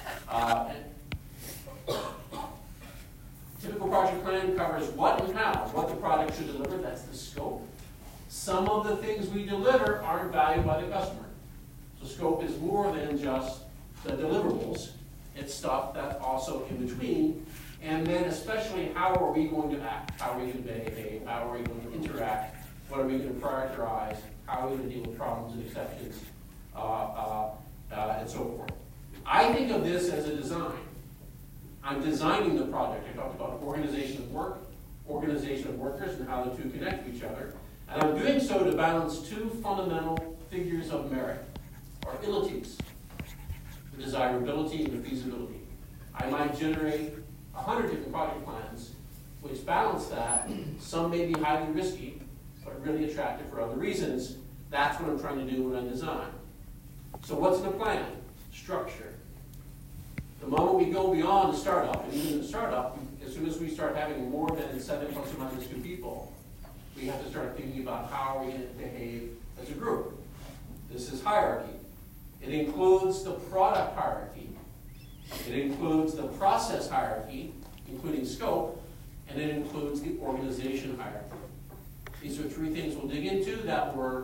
Typical project plan covers what and how, what the project should deliver, that's the scope. Some of the things we deliver aren't valued by the customer. So scope is more than just the deliverables. It's stuff that's also in between. And then especially, how are we going to act? How are we going to behave? How are we going to interact? What are we going to prioritize? How are we going to deal with problems and exceptions? And so forth. I think of this as a design. I'm designing the project. I talked about organization of work, organization of workers, and how the two connect to each other. And I'm doing so to balance two fundamental figures of merit, or ilities, the desirability and the feasibility. I might generate 100 different project plans, which balance that. Some may be highly risky, but really attractive for other reasons. That's what I'm trying to do when I design. So what's in a plan? Structure. The moment we go beyond the startup, and even the startup, as soon as we start having more than 7 plus or minus 2 people, we have to start thinking about how are we going to behave as a group. This is hierarchy. It includes the product hierarchy. It includes the process hierarchy, including scope, and it includes the organization hierarchy. These are 3 things we'll dig into that were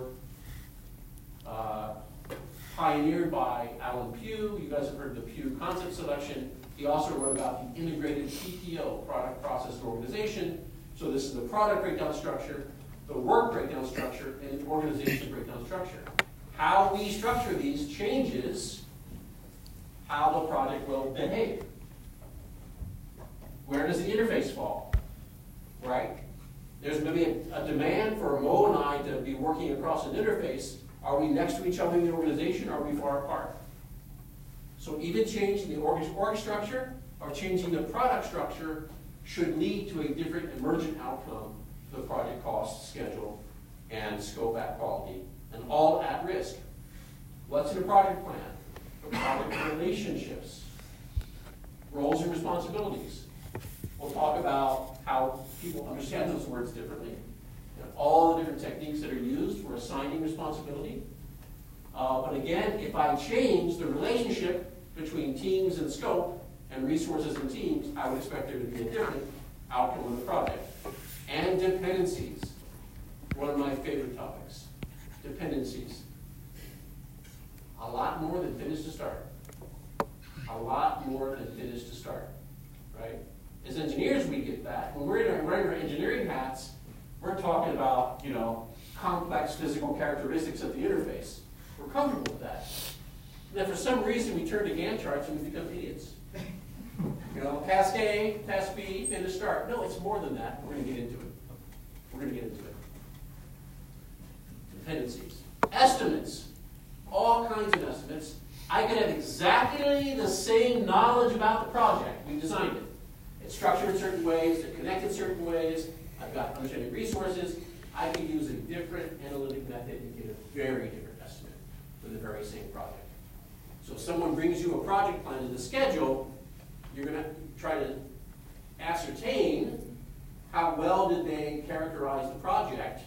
pioneered by Alan Pugh. You guys have heard of the Pugh concept selection. He also wrote about the integrated PPO, product process organization. So this is the product breakdown structure, the work breakdown structure, and the organization breakdown structure. How we structure these changes how the project will behave. Where does the interface fall? Right? There's maybe a demand for Mo and I to be working across an interface. Are we next to each other in the organization, or are we far apart? So even changing the org structure or changing the product structure should lead to a different emergent outcome for the project cost, schedule, and scope at quality, and all at risk. What's in a project plan? The project relationships, roles and responsibilities. We'll talk about how people understand those words differently, and all the different techniques that are used for assigning responsibility. But again, if I change the relationship between teams and scope and resources and teams, I would expect there to be a different outcome of the project. And dependencies, one of my favorite topics. Dependencies. A lot more than finish to start. A lot more than finish to start, right? As engineers, we get that. When we're wearing our engineering hats, we're talking about, complex physical characteristics of the interface. We're comfortable with that. And then for some reason, we turn to Gantt charts and we become idiots. Task A, task B, finish start. No, it's more than that. We're going to get into it. We're going to get into it. Dependencies. Estimates. All kinds of estimates. I could have exactly the same knowledge about the project. We designed it. It's structured in certain ways. They're connected in certain ways. I've got understanding resources. I could use a different analytic method and get a very different estimate for the very same project. So if someone brings you a project plan and the schedule, you're going to try to ascertain how well did they characterize the project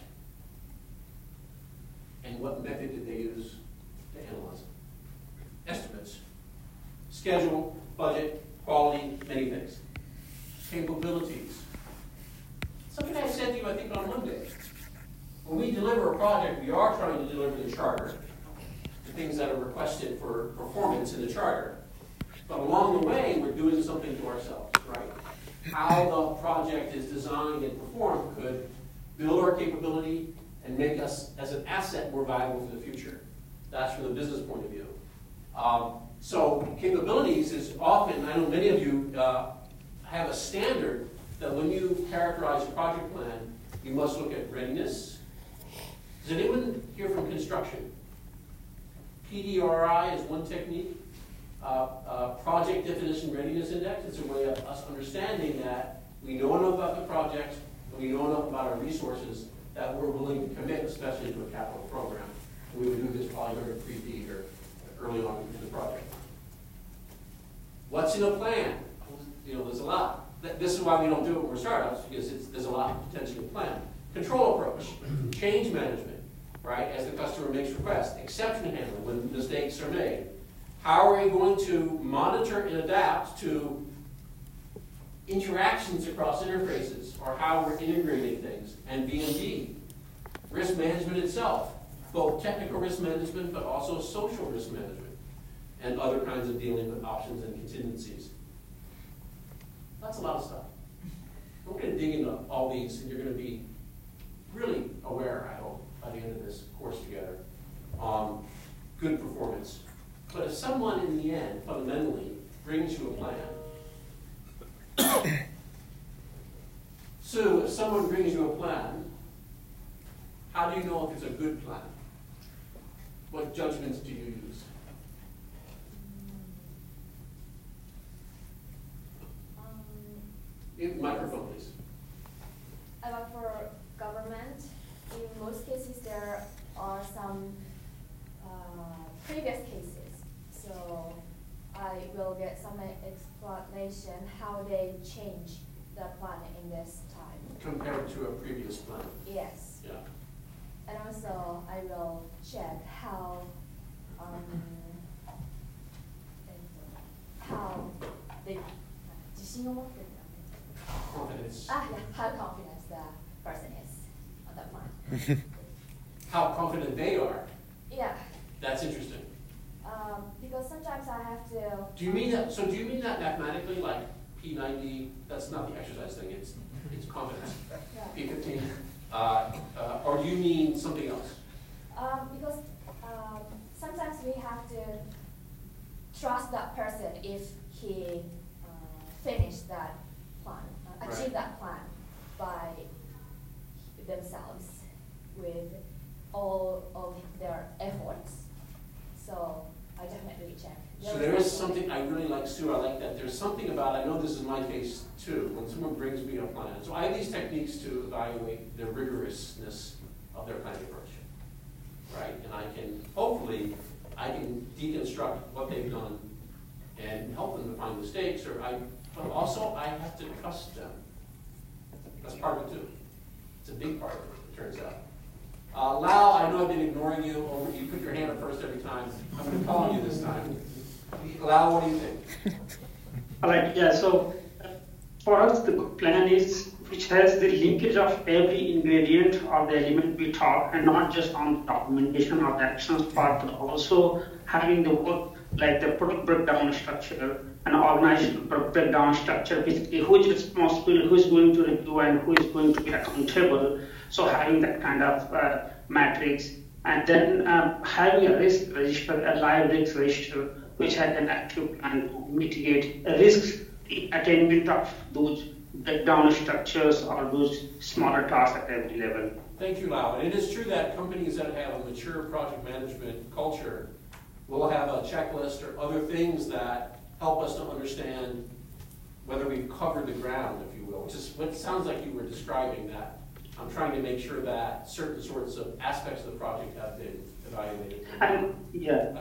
and what method did they use to analyze it. Estimates, schedule, budget, quality, many things. Capabilities. Something I said to you, I think, on Monday. When we deliver a project, we are trying to deliver the charter, the things that are requested for performance in the charter. But along the way, we're doing something to ourselves, right? How the project is designed and performed could build our capability and make us, as an asset, more valuable for the future. That's from the business point of view. So capabilities is often, I know many of you have a standard that when you characterize a project plan, you must look at readiness. Does anyone here from construction? PDRI is one technique. Project Definition Readiness Index. It's a way of us understanding that we know enough about the project and we know enough about our resources that we're willing to commit, especially to a capital program. We would do this probably during pre-D or early on in the project. What's in a plan? You know, there's a lot. This is why we don't do it when we're startups, because there's a lot potentially planned. Control approach, change management, right? As the customer makes requests, exception handling when mistakes are made. How are we going to monitor and adapt to interactions across interfaces, or how we're integrating things? And B&D, risk management itself, both technical risk management, but also social risk management, and other kinds of dealing with options and contingencies. That's a lot of stuff. We're going to dig into all these, and you're going to be really aware, I hope, by the end of this course together, on good performance. But if someone in the end, fundamentally, brings you a plan, Sue, if someone brings you a plan, how do you know if it's a good plan? What judgments do you use? Microphone, please. About for government, in most cases there are some previous cases. So I will get some explanation how they change the plan in this time. Compared to a previous plan? Yes. Yeah. And also I will check how they confidence. Yeah, how confident the person is on the plan. How confident they are? Yeah. That's interesting. Because sometimes I have to. Do you mean that? So do you mean that mathematically, like P90? That's not the exercise thing. It's confidence. Yeah. P15. Or do you mean something else? Because sometimes we have to trust that person if he finished that plan, achieve that plan by themselves with all of their efforts. So I definitely check. So there is something, I really like, Sue, I like that. There's something about, I know this is my case too, when someone brings me a plan. So I have these techniques to evaluate the rigorousness of their planning approach, right? And I can, hopefully, I can deconstruct what they've done and help them to find mistakes, but also I have to trust them. That's part of it too. It's a big part of it, it turns out. Lau, I know I've been ignoring you. You put your hand up first every time. I'm going to call on you this time. Lau, what do you think? All right, yeah, so for us, the good plan is which has the linkage of every ingredient of the element we talk, and not just on the documentation of the actions part, but also having the work like the product breakdown structure and organizational product breakdown structure, basically who is responsible, who is going to review, and who is going to be accountable. So having that kind of matrix, and then having a risk register, a live risk register, which has an active plan to mitigate risks, the attainment of those breakdown structures or those smaller tasks at every level. Thank you, Lau. And it is true that companies that have a mature project management culture will have a checklist or other things that help us to understand whether we've covered the ground, if you will, which is what sounds like you were describing, that I'm trying to make sure that certain sorts of aspects of the project have been evaluated. And yeah,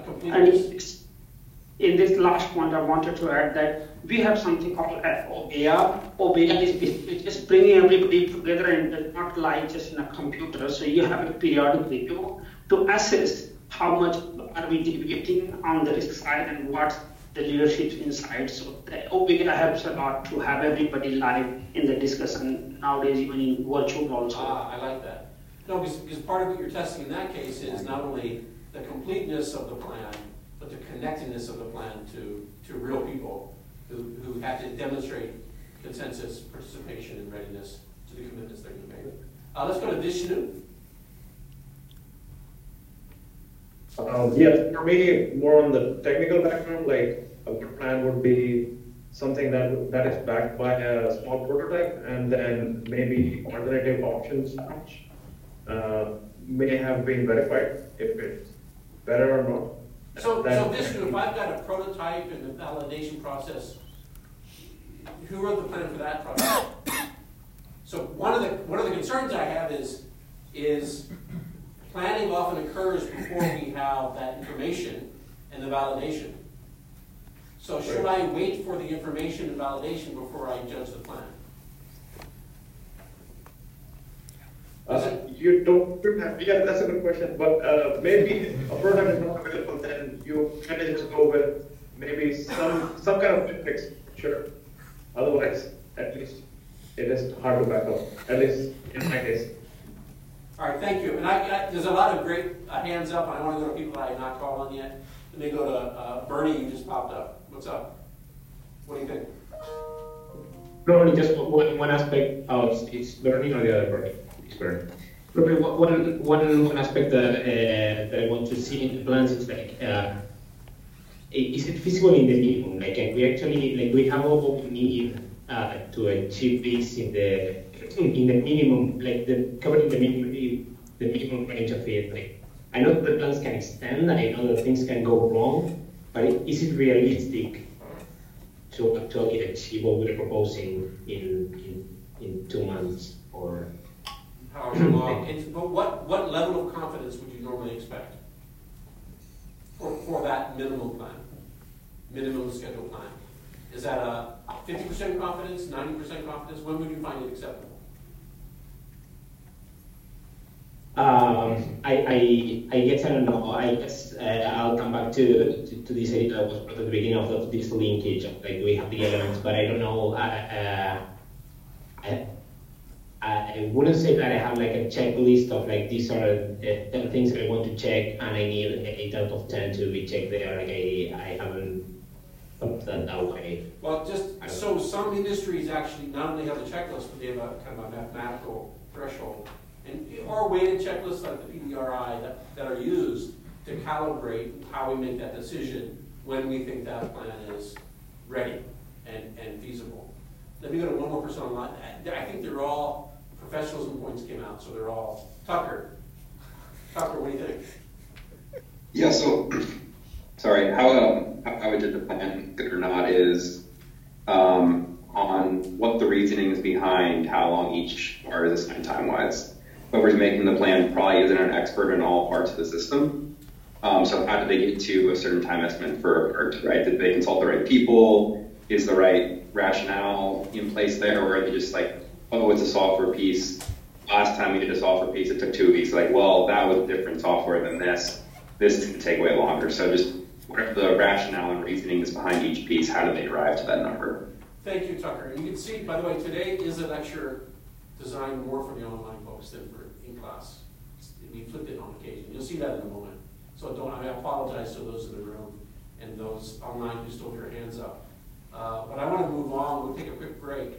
in this last point, I wanted to add that we have something called OBEA. OBEA is basically just bringing everybody together and does not lie just in a computer. So you have a periodic review to assess how much are we deviating on the risk side and what's the leadership inside. So the OBEA helps a lot to have everybody live in the discussion nowadays, even in virtual also. I like that. No, because part of what you're testing in that case is not only the completeness of the plan, but the connectedness of the plan to real people who have to demonstrate consensus, participation, and readiness to the commitments they're going to make. Let's go to Vishnu. Yeah, for me, more on the technical background, like a good plan would be something that is backed by a small prototype, and then maybe alternative options may have been verified if it's better or not. So Vishnu, if I've got a prototype and the validation process, who wrote the plan for that project? So one of the concerns I have is planning often occurs before we have that information and the validation. So should I wait for the information and validation before I judge the plan? You don't have, yeah, that's a good question, but maybe a product is not available, then you can just go with maybe some kind of fix, sure. Otherwise, at least it is hard to back up, at least in my case. All right, thank you. And there's a lot of great hands up, and I want to go to people that I have not called on yet. Let me go to Bernie, you just popped up. What's up? What do you think? Probably just one aspect. It's Bernie or the other Bernie? It's Bernie. Probably one aspect that I want to see in the plans is like, is it feasible in the minimum? Like, can we actually, like, we have all what we need to achieve this in the minimum, like covering the minimum range of it. Like, I know that the plans can extend, I know that things can go wrong, but is it realistic to actually achieve what we're proposing in 2 months or however long? But what level of confidence would you normally expect for that minimum plan, minimum schedule plan? Is that a 50% confidence, 90% confidence? When would you find it acceptable? I guess I don't know. I guess I'll come back to this idea that was brought at the beginning of this linkage. Like, we have the elements, but I don't know. I wouldn't say that I have like a checklist of like these are 10 things that I want to check, and I need an 8 out of 10 to be checked there. Like, I haven't thought that way. Well, so some industries actually not only have a checklist, but they have a kind of a mathematical threshold. Or weighted checklists like the PDRI that are used to calibrate how we make that decision when we think that plan is ready and feasible. Let me go to one more person online. I think they're all professionals and points came out, so they're all Tucker. Tucker, what do you think? Yeah, so sorry, how we did the plan, good or not, is on what the reasoning is behind how long each bar is assigned time-wise. Whoever's making the plan probably isn't an expert in all parts of the system. So how did they get to a certain time estimate for a part, right? Did they consult the right people? Is the right rationale in place there? Or are they just like, oh, it's a software piece. Last time we did a software piece, it took 2 weeks. Like, well, that was different software than this. This is going to take way longer. So just whatever the rationale and reasoning is behind each piece, how did they arrive to that number? Thank you, Tucker. And you can see, by the way, today is a lecture designed more for the online folks than for in-class. We flipped it on occasion. You'll see that in a moment. So I apologize to those in the room and those online who still have your hands up. But I want to move on. We'll take a quick break.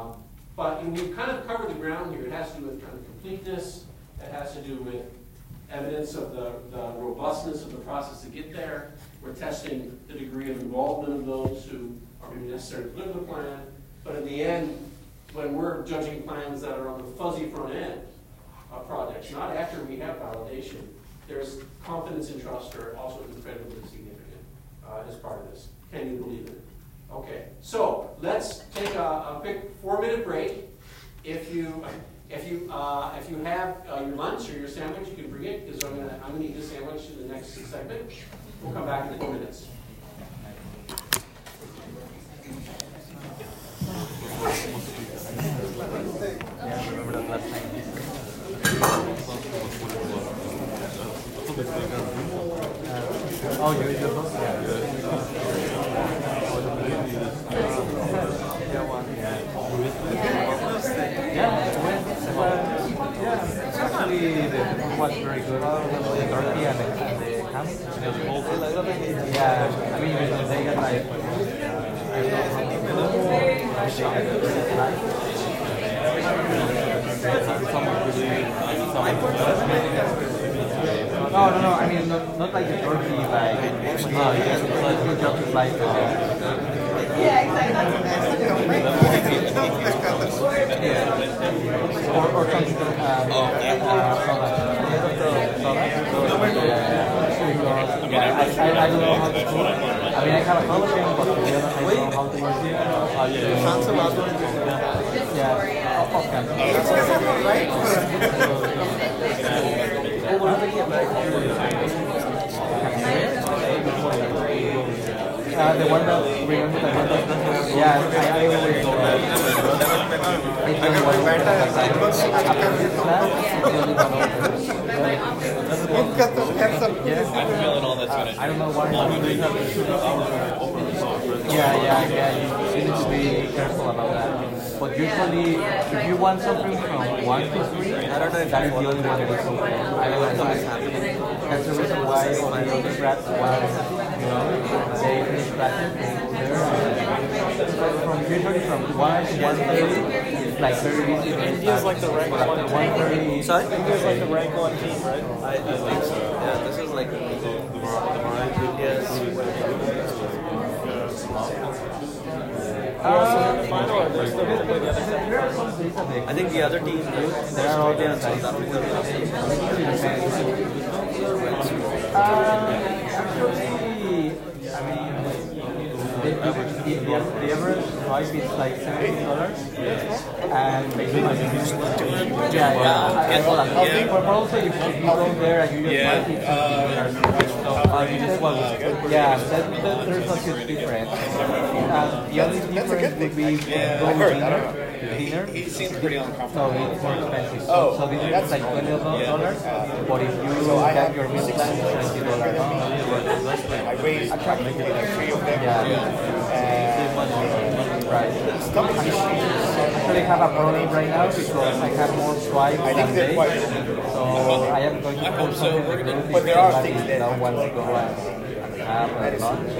But we've kind of covered the ground here. It has to do with kind of completeness. It has to do with evidence of the robustness of the process to get there. We're testing the degree of involvement of those who are going to be necessary to deliver the plan. But in the end, when we're judging plans that are on the fuzzy front end of projects, not after we have validation, there's confidence and trust are also incredibly significant as part of this. Can you believe it? Okay, so let's take a quick 4-minute break. If you have your lunch or your sandwich, you can bring it, because I'm gonna eat the sandwich in the next segment. We'll come back in 4 minutes. Oh, you both? Actually, the food was very good. The turkey and the ham. Yeah, I mean, they got like, No, I mean, not like the turkey, like, just like, yeah, exactly. Or something, I don't know how to do it. I mean, I kind of follow him, but to be honest, I don't know how to use it. Yeah, The one that, remember the one that, yeah, I always go there. I don't know what I don't know why. Yeah, you need to be careful about that. But usually, if you want something from 1 to 3, that is the only one that is open. I don't know what's happening. That's the reason why all the undergrads was, they finish classes from usually from 1 to 1:30, it's like very easy. India's like the rank 1 team. Sorry? India's like the rank 1 team, right? I think so. Yeah, this is like the I think the other teams do. There are all the actually, I mean, the average price is like $70, and but also if you go there and you just buy it, there's not huge difference. The only difference would be dinner. He seems pretty uncomfortable. So it's more expensive. So dinner is like $20, but if you get your meal plan, it's $20. I raised practically like 3 of them. Right. Actually have a problem right now because I have more swipes than days. So I am going to put something but there are things that I want to go and have a lunch.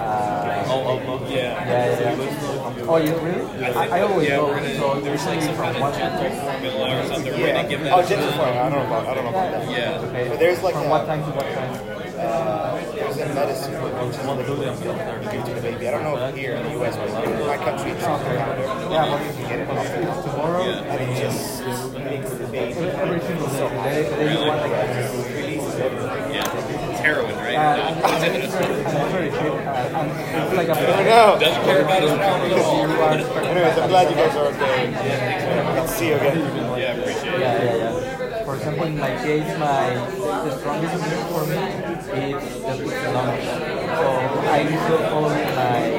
Oh, you really? I always go. So there's like some from kind of gentle formula or something where they give that. Oh, gentle formula. I don't know about that. Yeah. Okay. But there's like from what time to what time? There's a medicine which is like you give to the baby. I don't know if here in the US, but in my country it's on the counter. Yeah, but you can get it tomorrow. And it just makes the baby every single day. They want like releases everything. Yeah. It's heroin, right? It's very cheap. It's like a doesn't care about his Anyways, I'm glad you guys are okay. Good to see you again. Yeah, appreciate it. Yeah. For example, in my case, the strongest meal for me is just with lunch. So I usually follow my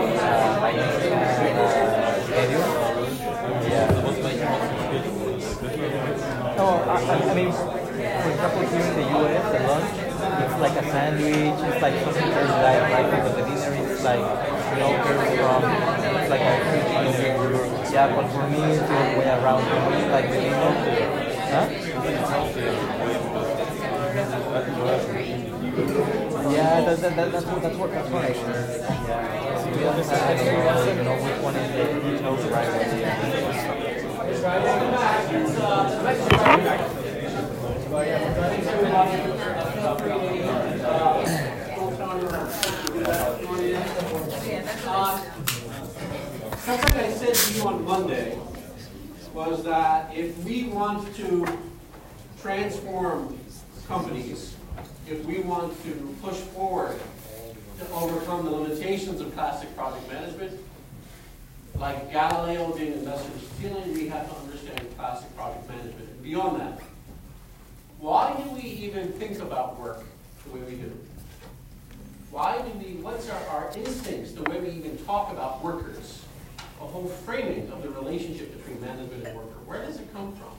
schedule. Yeah. No, I mean, for example, here in the US, the lunch, it's like a sandwich, it's like something very light, right? Because the dinner is like yogurt from, it's like a dinner. Yeah, but for me, it's the other way around. For me, like the dinner. Huh? Yeah, that's what I heard. Yeah. I don't know which one is the details right. Something I said to you on Monday was that if we want to transform companies, if we want to push forward to overcome the limitations of classic project management, like Galileo being investors feeling, we have to understand classic project management. And beyond that, why do we even think about work the way we do? What's our instincts, the way we even talk about workers? A whole framing of the relationship between management and worker. Where does it come from?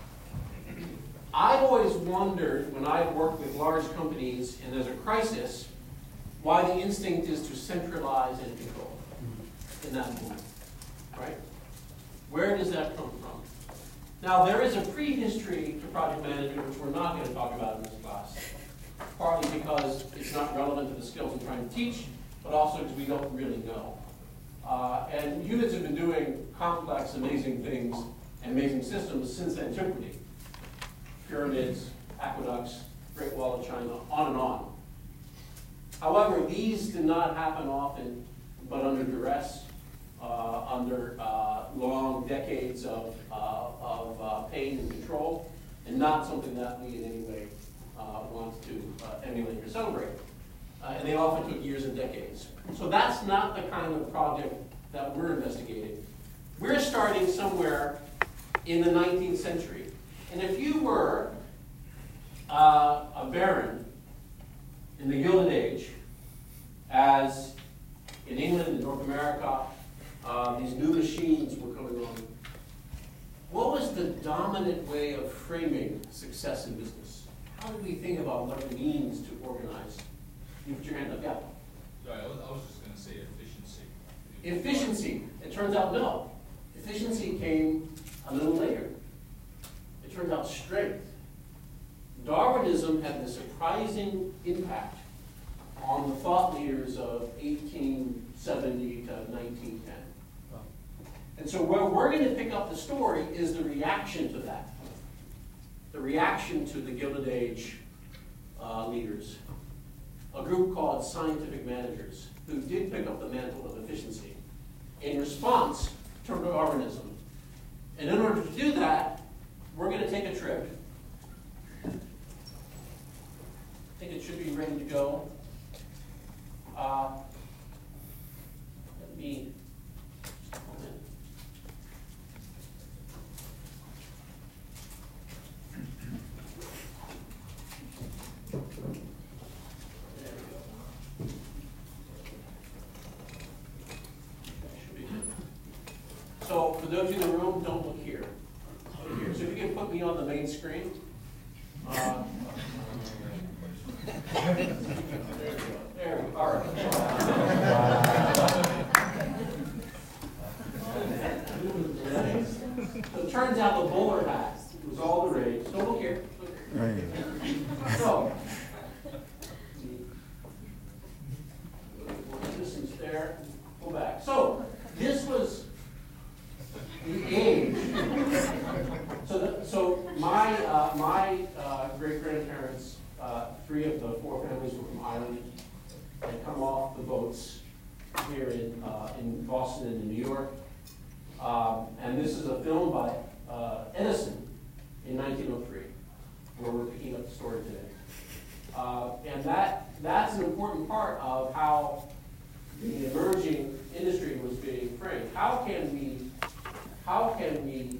I've always wondered when I've worked with large companies and there's a crisis, why the instinct is to centralize and control in that moment, right? Where does that come from? Now, there is a prehistory to project management, which we're not going to talk about in this class, partly because it's not relevant to the skills I'm trying to teach, but also because we don't really know. And humans have been doing complex, amazing things and amazing systems since antiquity. Pyramids, aqueducts, Great Wall of China, on and on. However, these did not happen often, but under duress, under long decades of pain and control, and not something that we in any way want to emulate or celebrate. And they often took years and decades. So that's not the kind of project that we're investigating. We're starting somewhere in the 19th century. And if you were a a baron in the Gilded Age, as in England and North America, these new machines were coming on. What was the dominant way of framing success in business? How did we think about what it means to organize? You put your hand up, yeah. Sorry, I was just going to say efficiency. Efficiency. It turns out no. Efficiency came a little later. It turns out strength. Darwinism had this surprising impact on the thought leaders of 1870 to 1910. And so where we're going to pick up the story is the reaction to that. The reaction to the Gilded Age leaders. A group called scientific managers who did pick up the mantle of efficiency in response to Darwinism. And in order to do that, we're going to take a trip. I think it should be ready to go. Let me just a moment. There we go. That should be good. So for those in the room, don't look here. Look here. So if you can put me on the main screen. There we go. There we go. All right. So it turns out the bowler hat was all the rage. So look here. Look here. So, distance there. Go back. So this was the age. So my great grandparents. 3 of the 4 families were from Ireland. They come off the boats here in Boston and in New York. And this is a film by Edison in 1903, where we're picking up the story today. And that's an important part of how the emerging industry was being framed. How can we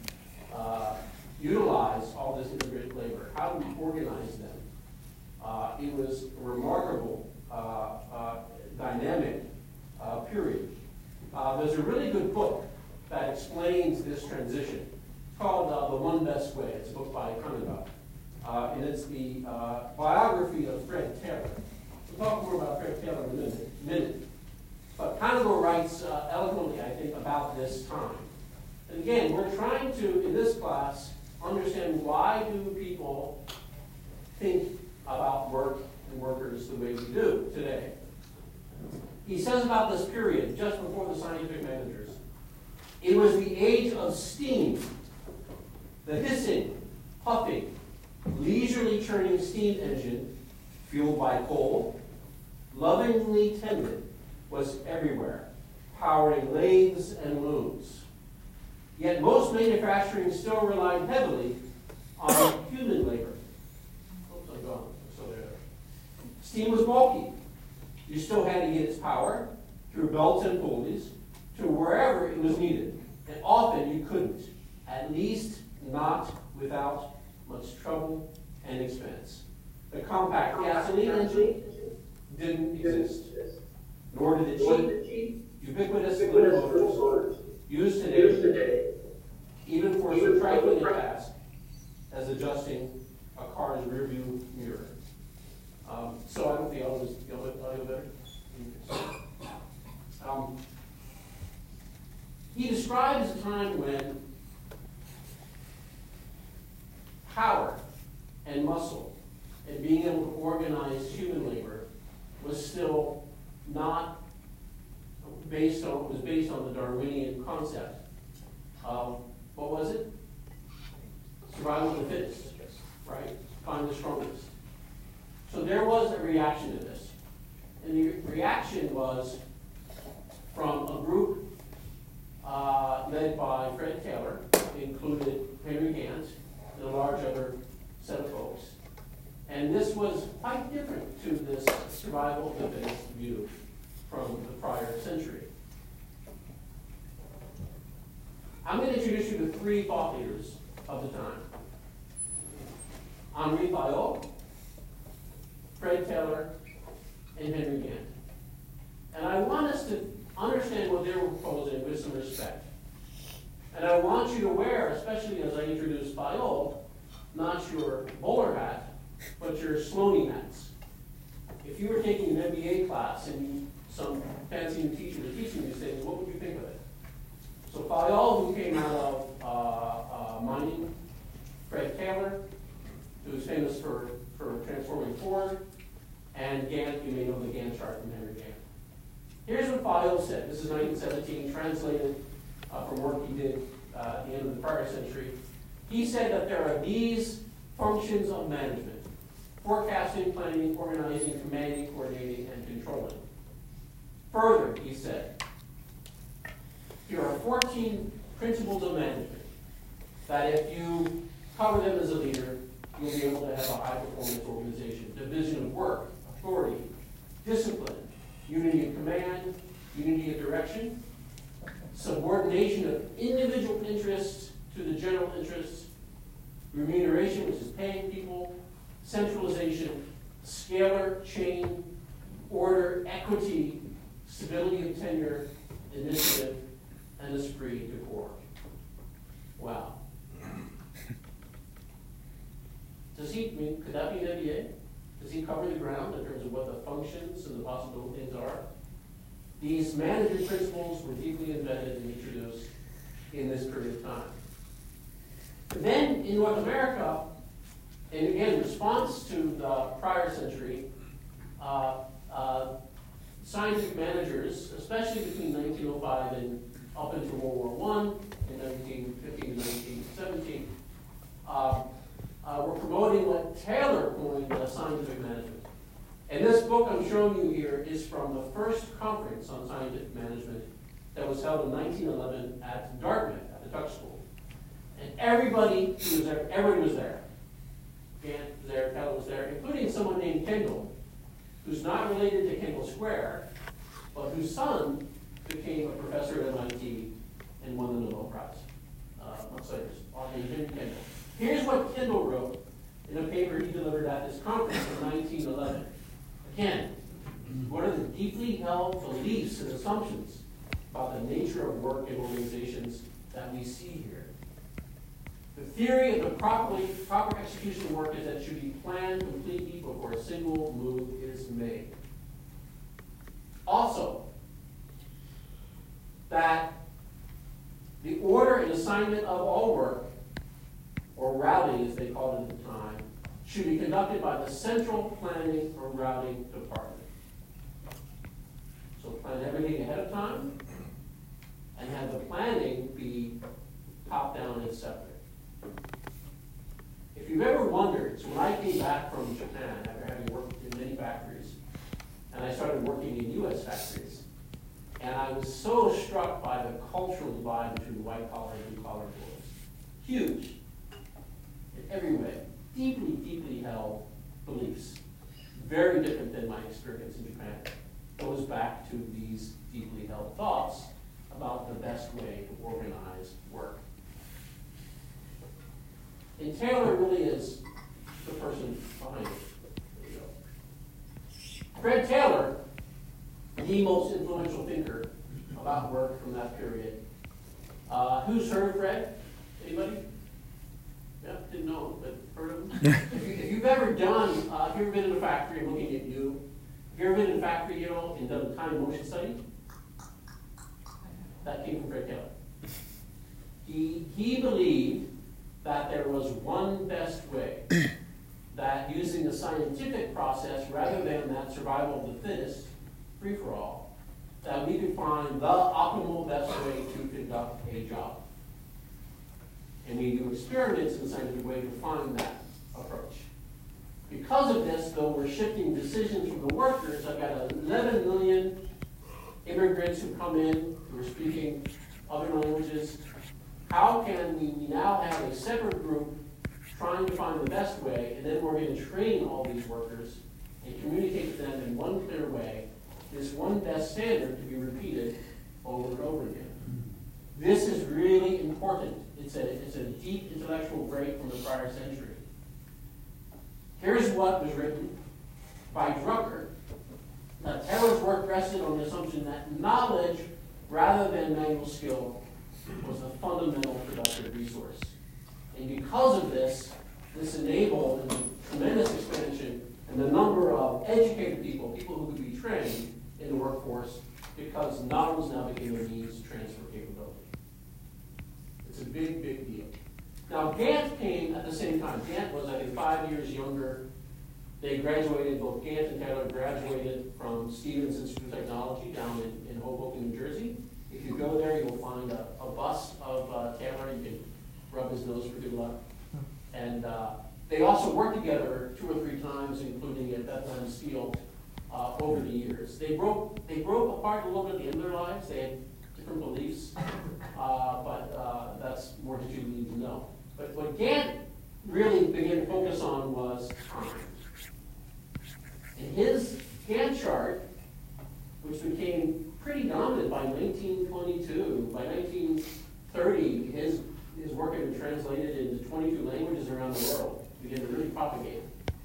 utilize all this integrated labor? How do we organize them? It was a remarkable, dynamic period. There's a really good book that explains this transition. It's called The One Best Way. It's a book by Kanagawa. And it's the biography of Fred Taylor. We'll talk more about Fred Taylor in a minute. But Kanagawa writes eloquently, I think, about this time. And again, we're trying to, in this class, understand why do people think about work and workers the way we do today. He says about this period, just before the scientific managers, it was the age of steam. The hissing, puffing, leisurely churning steam engine, fueled by coal, lovingly tended, was everywhere, powering lathes and looms. Yet most manufacturing still relied heavily on human labor. Oops, I'm gone. So there. Steam was bulky. You still had to get its power through belts and pulleys to wherever it was needed. And often you couldn't, at least not without much trouble and expense. The compact gasoline engine didn't exist, nor did the cheap, ubiquitous motors used today, even for so trifling a task as adjusting a car's rearview mirror. So I don't think audio better. He describes a time when power and muscle and being able to organize human labor was still not based on the Darwinian concept of, what was it? Survival of the fittest, right? Find the strongest. So there was a reaction to this. And the reaction was from a group led by Fred Taylor, included Henry Gantt, and a large other set of folks. And this was quite different to this survival of the fittest view from the prior century. I'm going to introduce you to 3 thought leaders of the time. Henri Fayol, Fred Taylor, and Henry Gantt. And I want us to understand what they were proposing with some respect. And I want you to wear, especially as I introduce Fayol, not your bowler hat, but your Sloaney hats. If you were taking an MBA class and some fancy new teacher was teaching these things, what would you think of it? So Fayol, who came out of mining, Fred Taylor, who's famous for transforming Ford, and Gantt, you may know the Gantt chart from Henry Gantt. Here's what Fayol said. This is 1917, translated from work he did at the end of the prior century. He said that there are these functions of management: forecasting, planning, organizing, commanding, coordinating, and controlling. Further, he said, here are 14 principles of management that if you cover them as a leader, you'll be able to have a high-performance organization. Division of work, authority, discipline, unity of command, unity of direction, subordination of individual interests to the general interests, remuneration, which is paying people, centralization, scalar, chain, order, equity, stability of tenure, initiative, and esprit de corps. Wow. Could that be an MBA? Does he cover the ground in terms of what the functions and the possible things are? These management principles were deeply embedded and introduced in this period of time. Then in North America, and again, in response to the prior century, scientific managers, especially between 1905 and up into World War I, in 1915 to 1917, were promoting what Taylor coined scientific management. And this book I'm showing you here is from the first conference on scientific management that was held in 1911 at Dartmouth, at the Tuck School. And everybody was there. Gantt was there, Taylor was there, including someone named Kendall, who's not related to Kendall Square, but whose son became a professor at MIT and won the Nobel Prize. Much later, named Kendall. Here's what Kendall wrote in a paper he delivered at this conference in 1911. Again, what are the deeply held beliefs and assumptions about the nature of work in organizations that we see here? The theory of the proper execution of work is that it should be planned completely before a single move is made. Also, that the order and assignment of all work, or routing as they called it at the time, should be conducted by the central planning or routing department. So plan everything ahead of time and have the planning be top down and separate. If you've ever wondered, so when I came back from Japan after having worked in many factories, and I started working in U.S. factories, and I was so struck by the cultural divide between white collar and blue collar employees. Huge. In every way. Deeply, deeply held beliefs. Very different than my experience in Japan. Goes back to these deeply held thoughts about the best way to organize work. And Taylor really is the person behind it. There you go. Fred Taylor, the most influential thinker about work from that period. Who's heard of Fred? Anybody? Yeah, didn't know, but heard of him? if you've ever done, if you've ever been in a factory, I'm looking at you. Have you ever been in a factory, and done a time and motion study? That came from Fred Taylor. He believed that there was one best way, that using the scientific process rather than that survival of the fittest, free-for-all, that we could find the optimal best way to conduct a job. And we do experiments in a scientific way to find that approach. Because of this, though, we're shifting decisions from the workers. I've got 11 million immigrants who come in who are speaking other languages. How can we now have a separate group trying to find the best way, and then we're going to train all these workers and communicate to them in one clear way, this one best standard to be repeated over and over again. This is really important. It's a deep intellectual break from the prior century. Here's what was written by Drucker that Taylor's work rested on the assumption that knowledge, rather than manual skill, was a fundamental productive resource. And because of this, this enabled a tremendous expansion in the number of educated people, people who could be trained in the workforce, because knowledge now became a means to transfer capability. It's a big, big deal. Now, Gantt came at the same time. Gantt was, I think, 5 years younger. They graduated, both Gantt and Taylor graduated from Stevens Institute of Technology down in Hoboken, New Jersey. If you go there, you'll find a bust of Taylor. You can rub his nose for good luck. And they also worked together 2 or 3 times, including at Bethlehem Steel, over the years. They broke apart a little bit at the end of their lives. They had different beliefs, but that's more that you need to know. But what Gantt really began to focus on was time. And his Gantt chart, which became pretty dominant by 1922, by 1930, his work had been translated into 22 languages around the world, began to really propagate.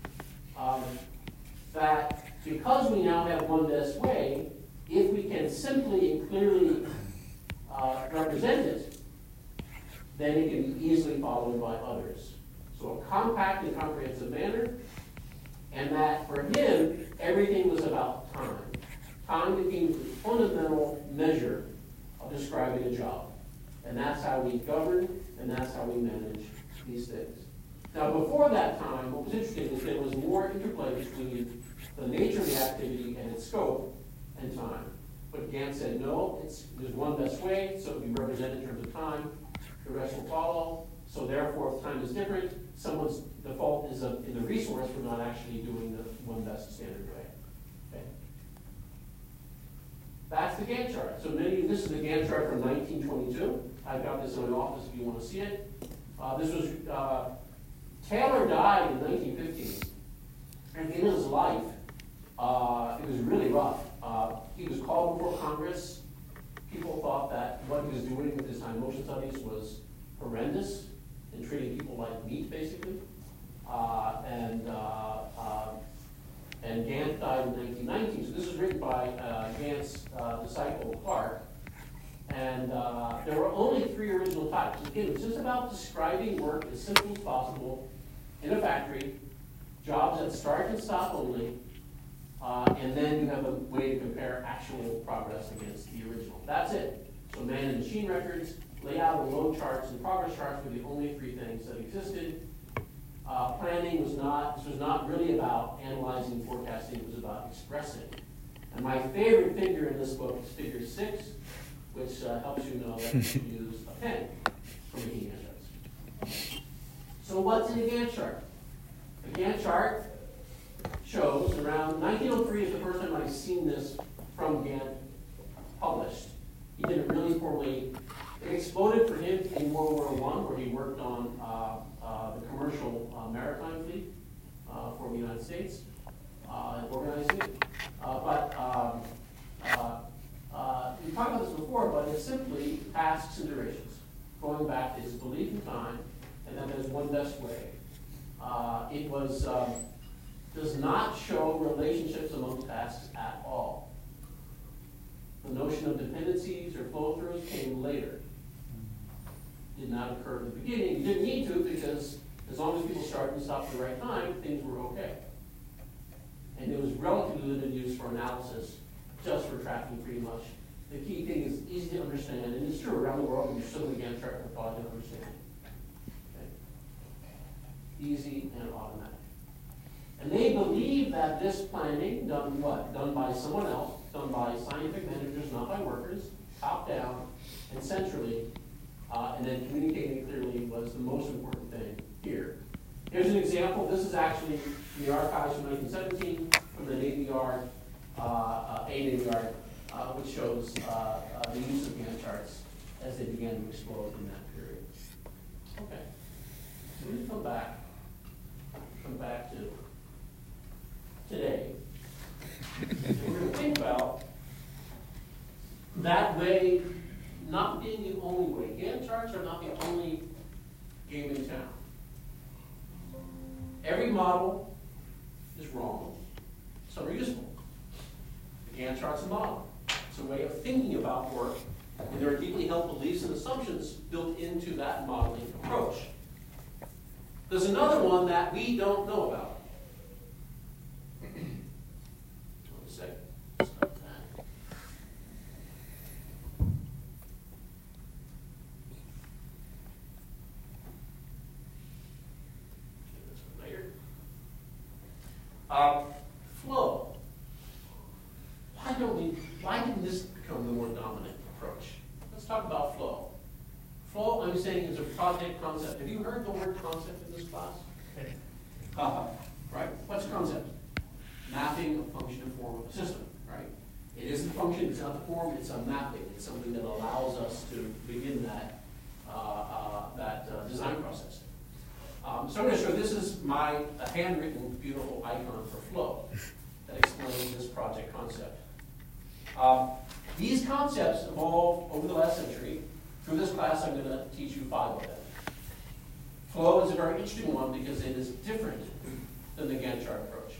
That because we now have one best way, if we can simply and clearly represent it, then it can be easily followed by others. So a compact and comprehensive manner, and that for him, everything was about time. Time became the fundamental measure of describing a job. And that's how we govern, and that's how we manage these things. Now, before that time, what was interesting is there was more interplay between the nature of the activity and its scope and time. But Gantt said, no, there's one best way, so it can be represented in terms of time. The rest will follow. So therefore, if time is different, someone's default is in the resource for not actually doing the one best standard way. Okay. That's the Gantt chart. So this is the Gantt chart from 1922. I've got this in my office if you want to see it. This was, Taylor died in 1915. At the end of his life, it was really rough. He was called before Congress. People thought that what he was doing with his time motion studies was horrendous and treating people like meat, basically. And Gantt died in 1919. So this is written by Gantt's disciple, Clark. And there were only 3 original types. Again, it's just about describing work as simple as possible in a factory, jobs that start and stop only, and then you have a way to compare actual progress against the original. That's it. So man and machine records, layout and load charts, and progress charts were the only 3 things that existed. Planning was not really about analyzing and forecasting, it was about expressing. And my favorite figure in this book is figure 6, which helps you know that you should use a pen for making Gantt charts. So what's in a Gantt chart? A Gantt chart shows around 1903 is the first time I've seen this from Gantt published. He did it really formally. It exploded for him in World War I, where he worked on the commercial maritime fleet for the United States, organizing it. We talked about this before, but it's simply tasks and durations, going back to his belief in time, and then there's one best way. It does not show relationships among tasks at all. The notion of dependencies or flow-throughs came later. Did not occur at the beginning. You didn't need to, because as long as people started and stopped at the right time, things were okay. And it was relatively limited use for analysis, just for tracking pretty much. The key thing is easy to understand, and it's true around the world, there's still a Gantt chart for thought and understanding. Okay. Easy and automatic. And they believe that this planning, done by someone else, done by scientific managers, not by workers, top down and centrally, and then communicating clearly was the most important thing here. Here's an example. This is actually in the archives from 1917 from the Navy Yard, Navy Yard, which shows the use of Gantt charts as they began to explode in that period. Okay, so we come back to today. We're going to think about that way not being the only way. Gantt charts are not the only game in town. Every model is wrong. Some are useful. The Gantt chart's a model. It's a way of thinking about work, and there are deeply held beliefs and assumptions built into that modeling approach. There's another one that we don't know about. One second. Stop that. Flow. Why didn't this become the more dominant approach? Let's talk about flow. Flow, I'm saying, is a project concept. Have you heard the word concept in this class? Right? What's concept? Mapping a function and form of a system, right? It isn't a function, it's not the form, it's a mapping. It's something that allows us to begin that design process. So I'm going to show this is my handwritten beautiful icon for flow that explains this project concept. These concepts evolved over the last century. Through this class, I'm going to teach you 5 of them. Flow is a very interesting one because it is different than the Gantt chart approach.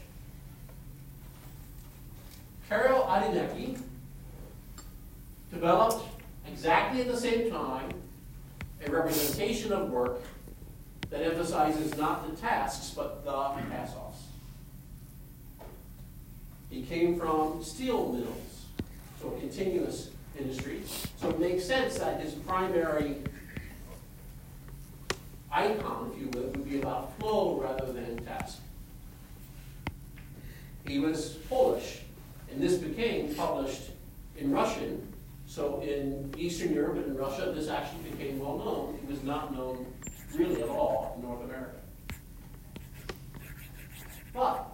Carol Adinecki developed exactly at the same time a representation of work that emphasizes not the tasks, but the pass-offs. He came from steel mills, so a continuous industry. So it makes sense that his primary icon, if you will, would be about flow rather than task. He was Polish, and this became published in Russian. So in Eastern Europe and in Russia, this actually became well known. It was not known really at all in North America. But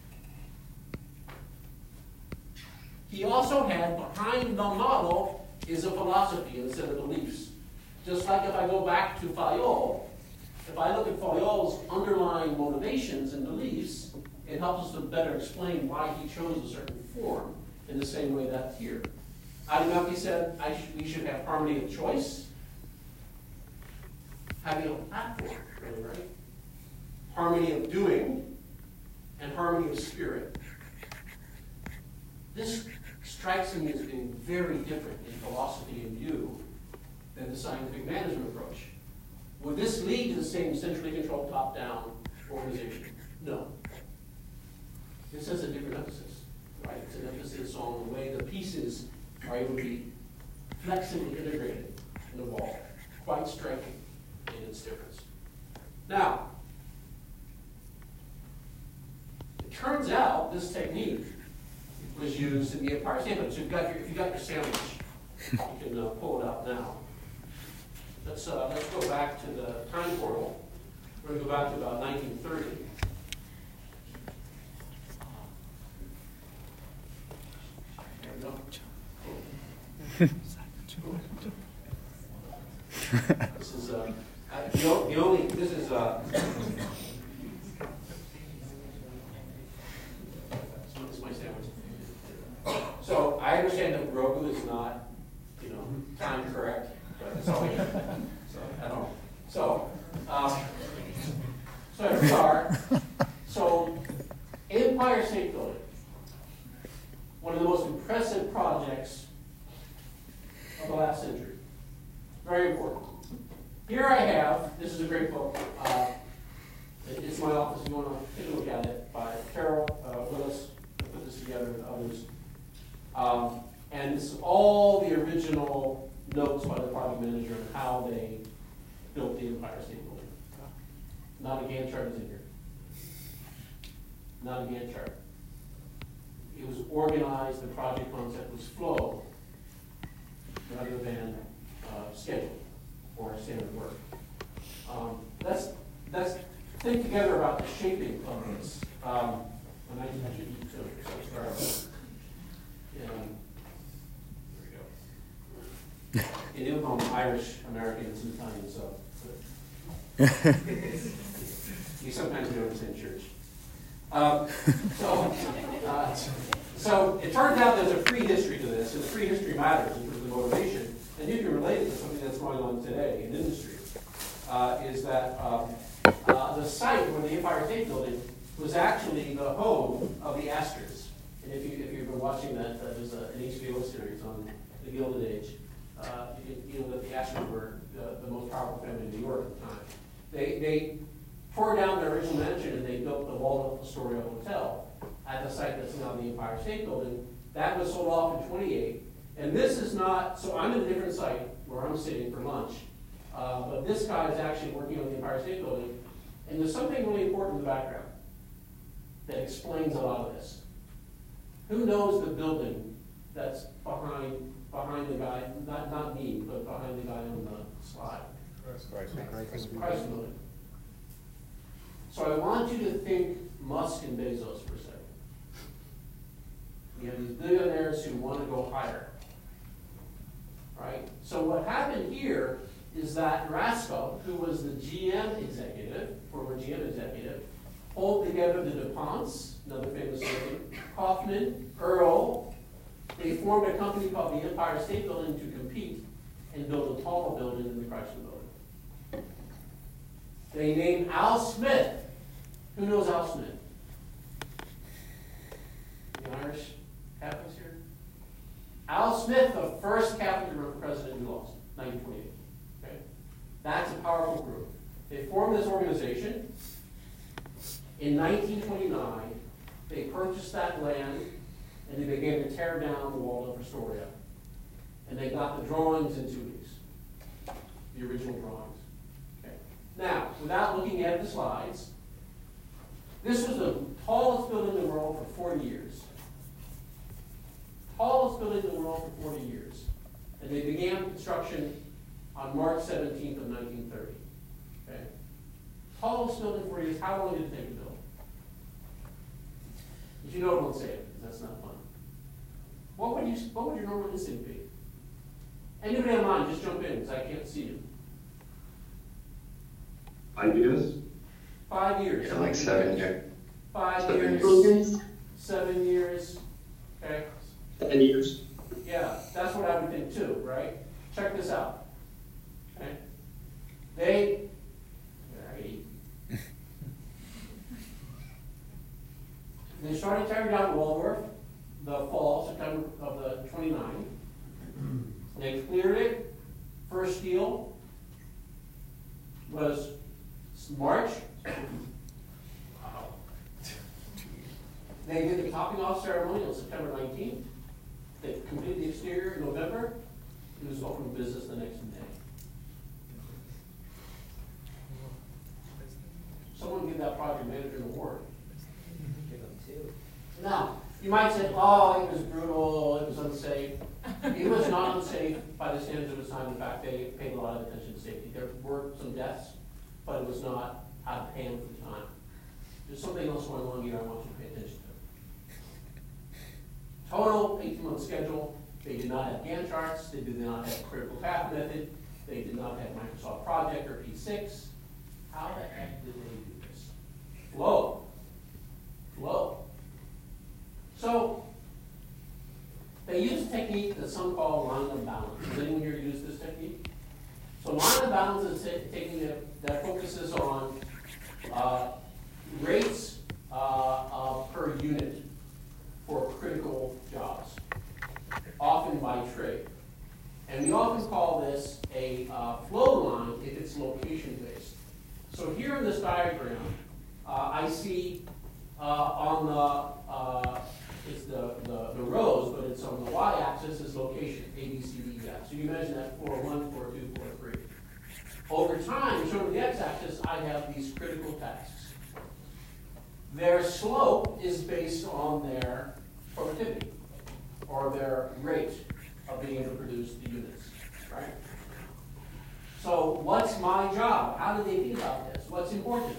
he also had, behind the model, is a philosophy and a set of beliefs. Just like if I go back to Fayol, if I look at Fayol's underlying motivations and beliefs, it helps us to better explain why he chose a certain form in the same way that here. Adinecki said we should have harmony of choice, having a platform, really, right? Harmony of doing, and harmony of spirit. This strikes me as being very different in philosophy and view than the scientific management approach. Would this lead to the same centrally controlled top-down organization? No. This has a different emphasis, right? It's an emphasis on the way the pieces are able to be flexibly integrated and evolved. Quite striking in its difference. Now, it turns out this technique was used in the Empire State Building. So if you got your sandwich, you can pull it out now. Let's go back to the time portal. We're going to go back to about 1930. There we go. This is this is my sandwich. So I understand that Roku is not, time correct, but it's all good. So I don't. So here we are. So Empire State Building, one of the most impressive projects of the last century. Very important. Here I have, this is a great book. It's my office, if you want to take a look at it, by Carol Willis, who put this together with others. And this is all the original notes by the project manager on how they built the Empire State Building. Not a Gantt chart is in here. Not a Gantt chart. It was organized, the project concept was flow rather than schedule or standard work. Let's think together about the shaping of this. And I should eat too, so start with. There we go. You know, I'm Irish American and Italian, so you sometimes go to the same church. So it turns out there's a prehistory to this, and the prehistory matters in terms of motivation. And you can relate it to something that's going on today in industry, is that the site where the Empire State Building was actually the home of the Astors. And if you've been watching that, there's an HBO series on the Gilded Age. You know that the Ashers were the most powerful family in New York at the time. They tore down their original mansion and they built the Waldorf Astoria Hotel at the site that's now the Empire State Building. That was sold off in '28. And this is not, so I'm at a different site where I'm sitting for lunch. But this guy is actually working on the Empire State Building. And there's something really important in the background that explains a lot of this. Who knows the building that's behind the guy, not me, but behind the guy on the slide? Christ building. So I want you to think Musk and Bezos for a second. You have these billionaires who want to go higher. Right? So what happened here is that Raskow, who was the GM executive, former GM executive, pulled together the DuPonts, another famous name, Kaufman, Earl. They formed a company called the Empire State Building to compete and build a taller building than the Chrysler Building. They named Al Smith. Who knows Al Smith? The Irish Catholics here? Al Smith, the first Catholic president who lost, 1928. Okay? That's a powerful group. They formed this organization. In 1929, they purchased that land and they began to tear down the Waldorf Astoria. And they got the drawings in 2 weeks, the original drawings. Okay. Now, without looking at the slides, this was the tallest building in the world for 40 years. Tallest building in the world for 40 years. And they began construction on March 17th of 1930. Okay? Tallest building for 40 years. How long did it take to build? If you know it, won't say it, because that's not fun. What would your normal instinct be? Anybody online, just jump in, because I can't see you. 5 years? 5 years. Yeah, like 7 years. 5 years. 7 years. Okay. 10 years. Yeah, that's what I would think too, right? Check this out. Okay. They started tearing down Waldorf the fall, September of the 29. They cleared it. First steel was March. Wow. They did the topping off ceremony on September 19th. They completed the exterior in November. It was open for business the next day. Someone give that project manager an award. Give them two. Now, you might say, oh, it was brutal, it was unsafe. It was not unsafe by the standards of its time. In fact, they paid a lot of attention to safety. There were some deaths, but it was not out of hand for the time. There's something else going on here I want you to pay attention to. Total 18-month schedule. They did not have Gantt charts. They did not have critical path method. They did not have Microsoft Project or P6. How the heck did they do this? Flow. So, they use a technique that some call line of balance. Has anyone here used this technique? So line of balance is a technique that focuses on rates per unit for critical jobs, often by trade. And we often call this a flow line if it's location-based. So here in this diagram, I see on it's the rows, but it's on the y-axis is location, A, B, C, D, E, F. So you imagine that 401, 402, 403. Over time, shown on the x-axis, I have these critical tasks. Their slope is based on their productivity, or their rate of being able to produce the units, right? So what's my job? How do they think about this? What's important?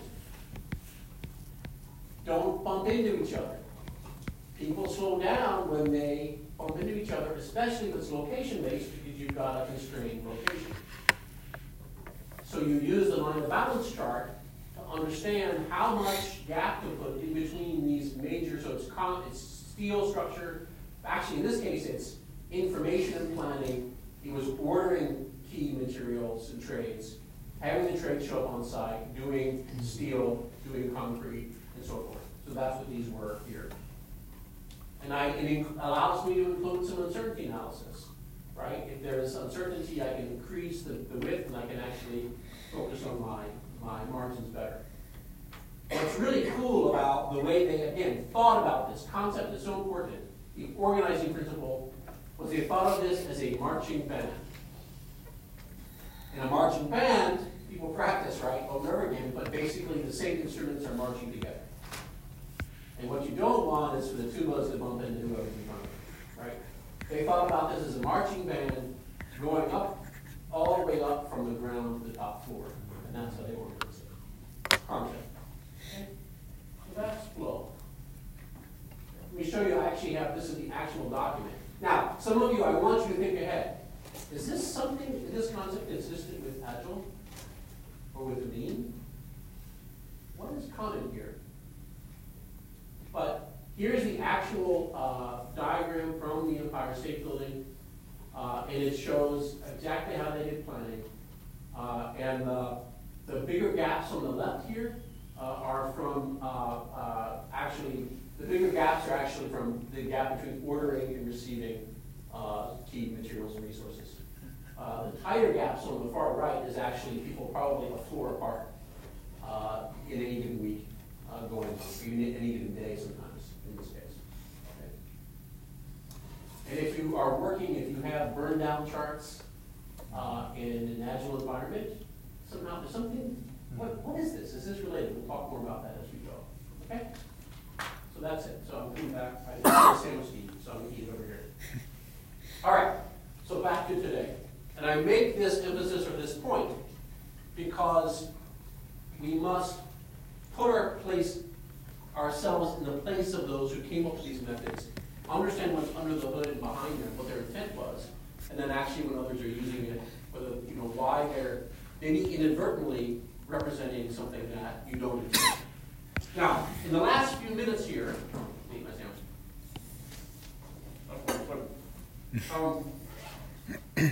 Don't bump into each other. People slow down when they bump into each other, especially if it's location-based, because you've got a constrained location. So you use the line of balance chart to understand how much gap to put in between these major, so it's steel structure. Actually, in this case, it's information and planning. It was ordering key materials and trades, having the trade show up on site, doing steel, doing concrete, and so forth. So that's what these were here. And it allows me to include some uncertainty analysis, right? If there is uncertainty, I can increase the width and I can actually focus on my margins better. What's really cool about the way they, again, thought about this concept is so important. The organizing principle was they thought of this as a marching band. In a marching band, people practice, right, over and over again, but basically the same instruments are marching together. And what you don't want is for the tubas to bump into whoever's in front of them, right? They thought about this as a marching band going up, all the way up from the ground to the top floor. And that's how they organize it. Concept. Okay? So that's flow. Let me show you, I actually have, this is the actual document. Now, some of you, I want you to think ahead. Is this something, is this concept consistent with Agile? Or with Lean? What is common here? But here's the actual diagram from the Empire State Building, and it shows exactly how they did planning. And the bigger gaps on the left here are from, actually, the bigger gaps are actually from the gap between ordering and receiving key materials and resources. The tighter gaps on the far right is actually people probably a floor apart in any given week. Going on, even any given day sometimes, in this case. Okay. And if you are working, if you have burn down charts in an Agile environment, somehow there's something, what is this? Is this related? We'll talk more about that as we go. Okay? So that's it. So I'm coming back. I have a sandwich to eat, so I'm going to eat over here. All right. So back to today. And I make this emphasis or this point because we must put ourselves in the place of those who came up with these methods, understand what's under the hood and behind them, what their intent was, and then actually when others are using it, whether why they're maybe inadvertently representing something that you don't intend. Now, in the last few minutes here, eat my sandwich.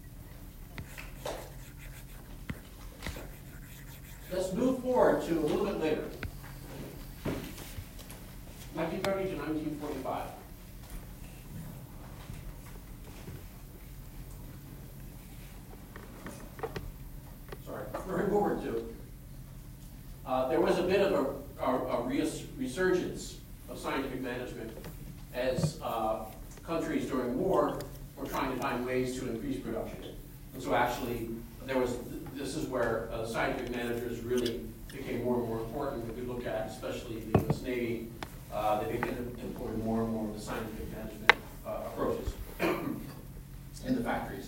Let's move forward to a little bit later. 1930 to 1945. Sorry, moving forward to. There was a bit of a resurgence of scientific management as countries during war were trying to find ways to increase production. And so actually, this is where scientific managers really became more and more important. If we look at, especially the U.S. Navy, they began to employ more and more of the scientific management approaches in the factories.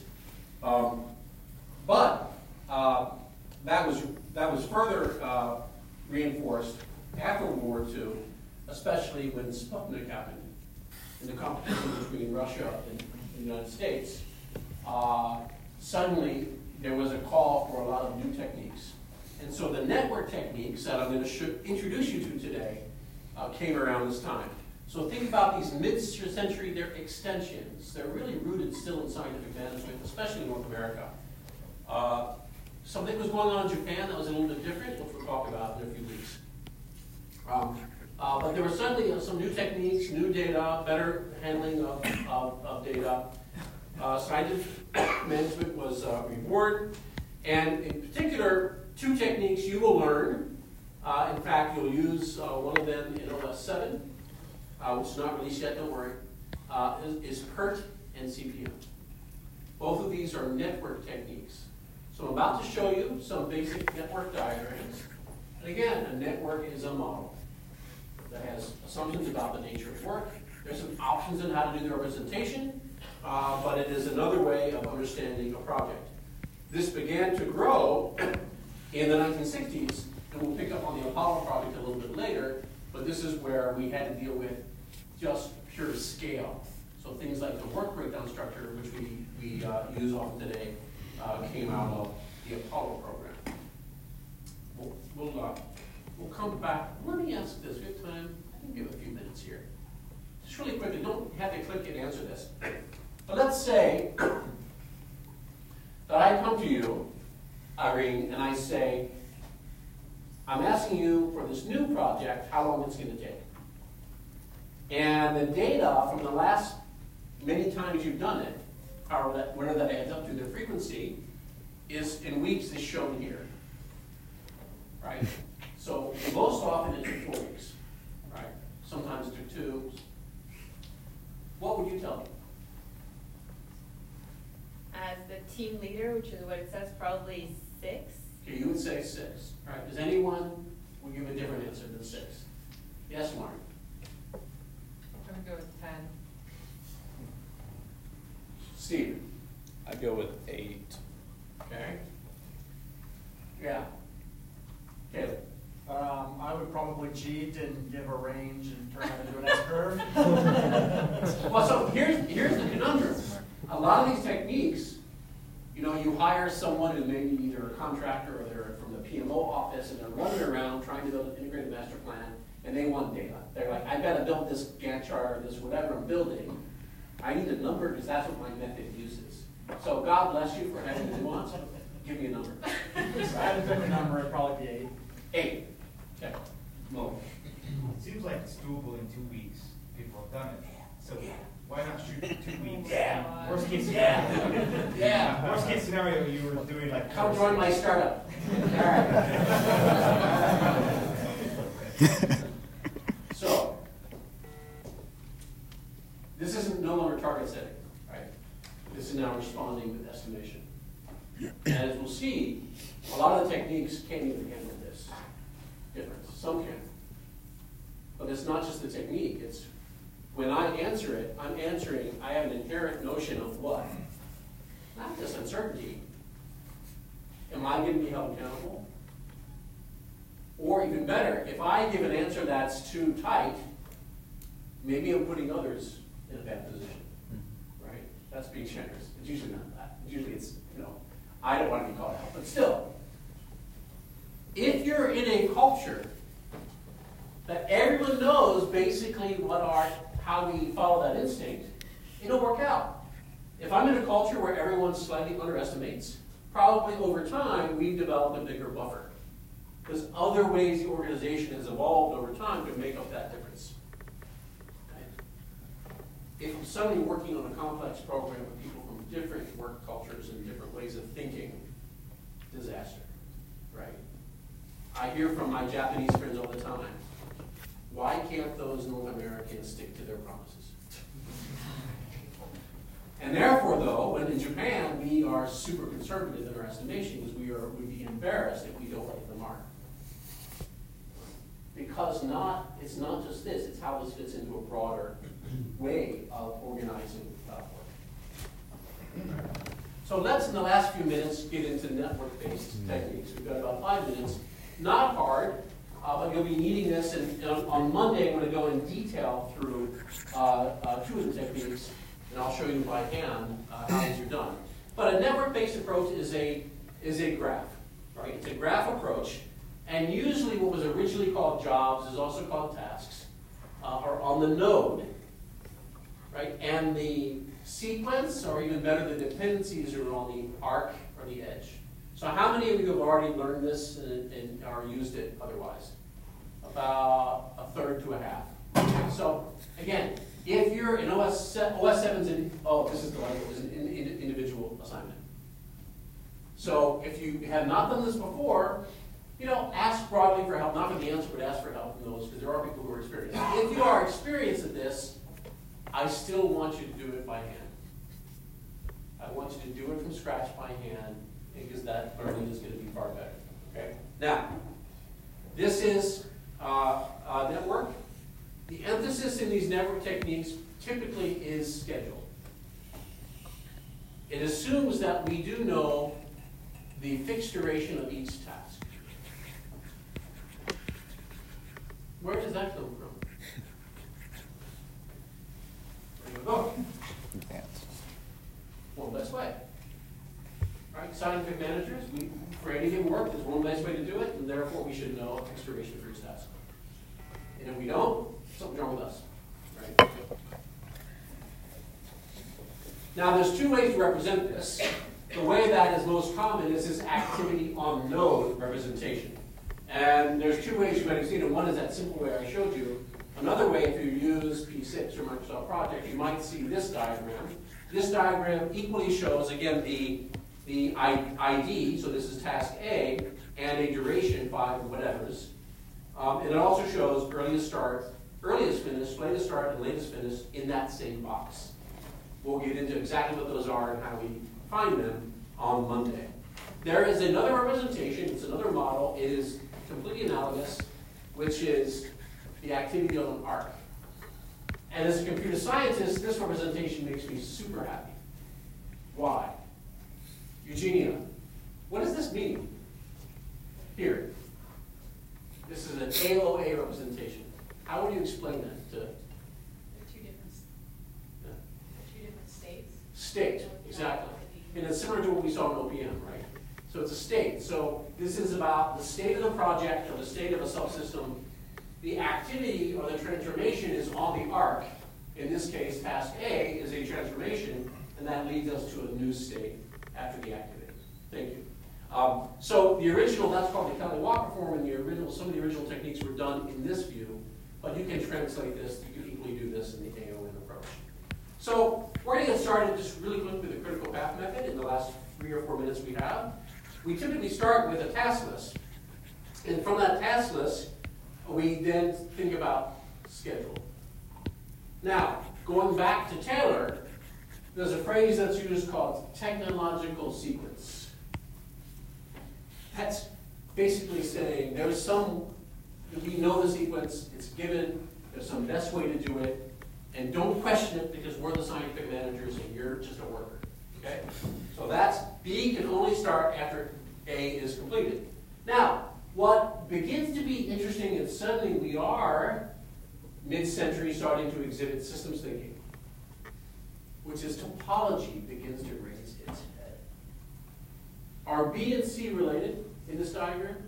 But that was further reinforced after World War II, especially when Sputnik happened, in the competition between Russia and the United States. Suddenly, there was a call for a lot of new techniques. And so the network techniques that I'm going to introduce you to today came around this time. So think about these mid-century, they're extensions. They're really rooted still in scientific management, especially in North America. Something was going on in Japan that was a little bit different, which we'll talk about in a few weeks. But there were suddenly some new techniques, new data, better handling of data. Scientific management was reborn, and in particular, two techniques you will learn. In fact, you'll use one of them in OS 7, which is not released yet, don't worry, is PERT and CPM. Both of these are network techniques. So I'm about to show you some basic network diagrams. And again, a network is a model that has assumptions about the nature of work. There's some options on how to do the representation, but it is another way of understanding a project. This began to grow in the 1960s, and we'll pick up on the Apollo project a little bit later, but this is where we had to deal with just pure scale. So things like the work breakdown structure, which we use often today, came out of the Apollo program. We'll come back. Let me ask this. We have time. I think we have a few minutes here. Just really quickly, don't have to click and answer this. But let's say that I come to you, Irene, and I say, I'm asking you for this new project, how long it's going to take. And the data from the last many times you've done it, whatever that adds up to, the frequency, is in weeks is shown here. Right? So most often it took 4 weeks. Right? Sometimes it took 2. What would you tell me? As the team leader, which is what it says, probably 6. Okay, you would say 6. Right? Does anyone would give a different answer than 6? Yes, Mark? I'm going to go with 10. Steve? I'd go with 8. Okay. Yeah. Caleb? I would probably cheat and give a range and turn that into an S-curve. Well, so here's the conundrum. A lot of these techniques, you know, you hire someone who may be either a contractor or they're from the PMO office and they're running around trying to build an integrated master plan and they want data. They're like, I've got to build this Gantt chart or this whatever I'm building. I need a number because that's what my method uses. So God bless you for having the nuance. Give me a number. If I had to pick a number, it'd probably be 8. 8. Okay. Mo. It seems like it's doable in 2 weeks. People have done it. So why not shoot for 2 weeks? Yeah. Worst case scenario. Yeah. Worst case scenario, you were doing like. Come join my startup. All right. So, this isn't no longer target setting, right? This is now responding with estimation. And as we'll see, a lot of the techniques can't even handle this difference. Some can. But it's not just the technique. It's when I answer it, I have an inherent notion of what? Not just uncertainty. Am I going to be held accountable? Or even better, if I give an answer that's too tight, maybe I'm putting others in a bad position, right? That's being generous. It's usually not that. Usually it's, you know, I don't want to be called out. But still, if you're in a culture that everyone knows basically how we follow that instinct, it'll work out. If I'm in a culture where everyone slightly underestimates, probably over time we've developed a bigger buffer. Because other ways the organization has evolved over time to make up that difference. Okay? If I'm suddenly working on a complex program with people from different work cultures and different ways of thinking, disaster, right? I hear from my Japanese friends all the time, why can't those North Americans stick to their promises? And therefore, though, when in Japan we are super conservative in our estimation, because we'd be embarrassed if we don't hit the mark. Because it's not just this, it's how this fits into a broader way of organizing work. So let's, in the last few minutes, get into network-based techniques. We've got about 5 minutes. Not hard, but you'll be needing this, and on Monday I'm going to go in detail through 2 of the techniques, and I'll show you by hand how these are done. But a network-based approach is a graph, right? It's a graph approach, and usually what was originally called jobs is also called tasks, are on the node, right? And the sequence, or even better, the dependencies are on the arc or the edge. So how many of you have already learned this and are used it otherwise? About a third to a half. So again, if you're in OS 7's this is the one that was an individual assignment. So if you have not done this before, ask broadly for help, not for the answer, but ask for help from those, because there are people who are experienced. If you are experienced at this, I still want you to do it by hand. I want you to do it from scratch by hand, because that learning is going to be far better. Okay? Now, this is network. The emphasis in these network techniques typically is schedule. It assumes that we do know the fixed duration of each task. Where does that come from? Where do you go? One best way. Right? Scientific managers, for any given work, there's one best way to do it, and therefore we should know a fixed duration for each task. And if we don't, something's wrong with us. Right? Now, there's 2 ways to represent this. The way that is most common is this activity on node representation. And there's 2 ways you might have seen it. One is that simple way I showed you, Another way, if you use P6 or Microsoft Project, you might see this diagram. This diagram equally shows, again, the ID, so this is task A, and a duration, 5 whatevers. And it also shows earliest start, earliest finish, latest start, and latest finish in that same box. We'll get into exactly what those are and how we find them on Monday. There is another representation, it's another model, it is completely analogous, which is the activity on an arc. And as a computer scientist, this representation makes me super happy. Why? Eugenia, what does this mean? Here. This is an AOA representation. How would you explain that to? They're two different states. State, exactly. And it's similar to what we saw in OPM, right? So it's a state. So this is about the state of the project or the state of a subsystem. The activity or the transformation is on the arc. In this case, task A is a transformation, and that leads us to a new state after the activity. Thank you. So the original, that's called the Kelly-Walker form, and the original, some of the original techniques were done in this view, but you can translate this, you can equally do this in the AON approach. So we're going to get started just really quick with the critical path method in the last 3 or 4 minutes we have. We typically start with a task list, and from that task list, we then think about schedule. Now, going back to Taylor, there's a phrase that's used called technological sequence. That's basically saying there's some, we know the sequence, it's given, there's some best way to do it, and don't question it because we're the scientific managers and you're just a worker, okay? So that's, B can only start after A is completed. Now, what begins to be interesting, and suddenly we are mid-century starting to exhibit systems thinking, which is topology begins to raise its head. Are B and C related in this diagram?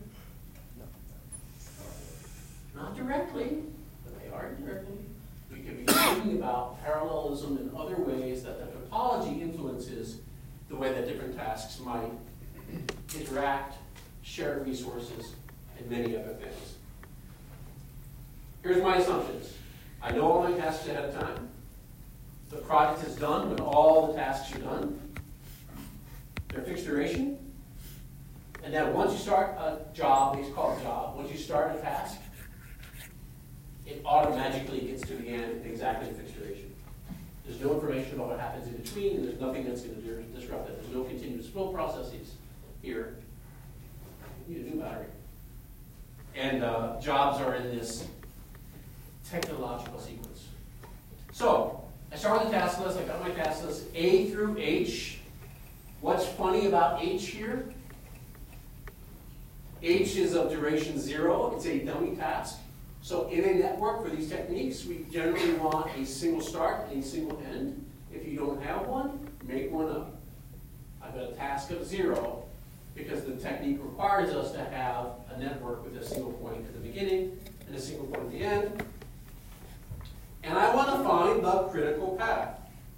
No. Not directly, but they are indirectly. We can be thinking about parallelism in other ways that the topology influences the way that different tasks might interact, share resources, and many other things. Here's my assumptions. I know all my tasks ahead of time. The project is done when all the tasks are done. They're fixed duration. And then once you start a job, we call it a job, once you start a task, it automatically gets to the end exactly in fixed duration. There's no information about what happens in between, and there's nothing that's going to disrupt it. There's no continuous flow processes here. You need a new battery. And jobs are in this technological sequence. So, I start with the task list. I got my task list A through H. What's funny about H here? H is of duration 0. It's a dummy task. So in a network for these techniques, we generally want a single start and a single end. If you don't have one, make one up. I've got a task of 0 because the technique requires us to have a network with a single point at the beginning and a single point at the end. And I want to find the critical path.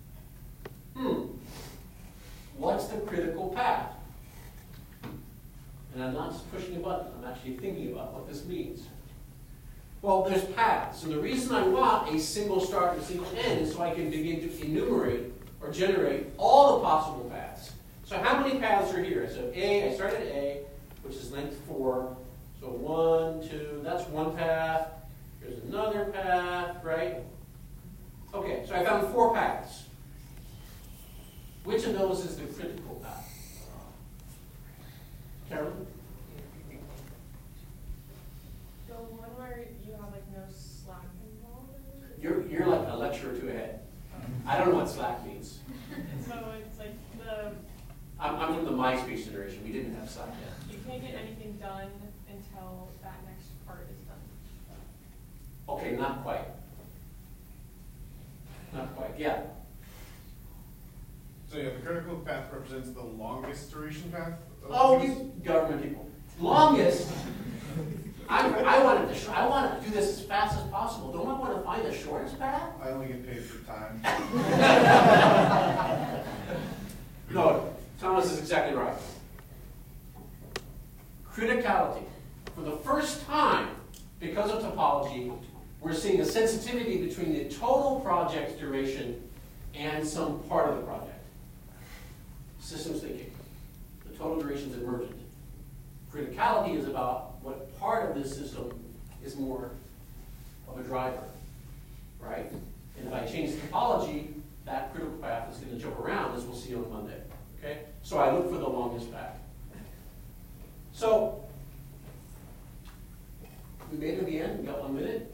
What's the critical path? And I'm not just pushing a button, I'm actually thinking about what this means. Well, there's paths, and the reason I want a single start and a single end is so I can begin to enumerate or generate all the possible paths. So how many paths are here? So A, I started A, which is length 4. So 1, 2, that's one path. Here's another path, right? Okay, so I found 4 paths. Which of those is the critical path? Carolyn? The one where you have like no slack involved? You're like a lecture or two ahead. I don't know what slack means. So it's like the... I'm from the MySpace generation. We didn't have slack yet. You can't get anything done until that next part is done. Okay, not quite. Not quite, yeah. So yeah, the critical path represents the longest duration path? Oh, you government people. Longest? I want to do this as fast as possible. Don't I want to find the shortest path? I only get paid for time. No, Thomas is exactly right. Criticality. For the first time, because of topology, we're seeing a sensitivity between the total project duration and some part of the project. Systems thinking. The total duration is emergent. Criticality is about what part of this system is more of a driver, right? And if I change the topology, that critical path is going to jump around, as we'll see on Monday, okay? So I look for the longest path. So, we made it to the end, we got 1 minute.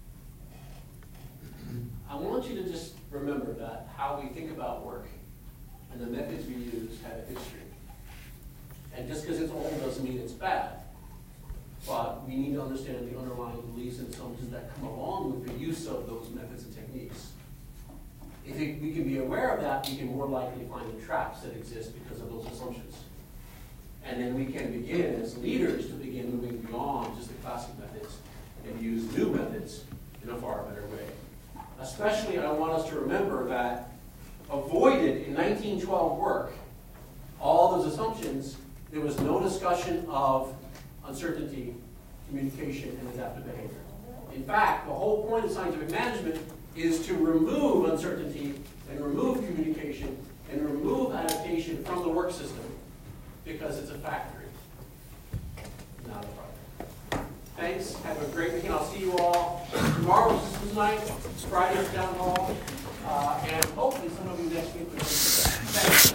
I want you to just remember that how we think about work and the methods we use have a history. And just because it's old doesn't mean it's bad. But we need to understand the underlying beliefs and assumptions that come along with the use of those methods and techniques. If we can be aware of that, we can more likely find the traps that exist because of those assumptions. And then we can begin, as leaders, to begin moving beyond just the classic methods and use new methods in a far better way. Especially, I want us to remember that avoided in 1912 work, all those assumptions, there was no discussion of uncertainty, communication, and adaptive behavior. In fact, the whole point of scientific management is to remove uncertainty and remove communication and remove adaptation from the work system because it's a factory, not a product. Thanks. Have a great weekend. I'll see you all tomorrow, which is night, Friday's down hall, and hopefully some of you next week will Thanks.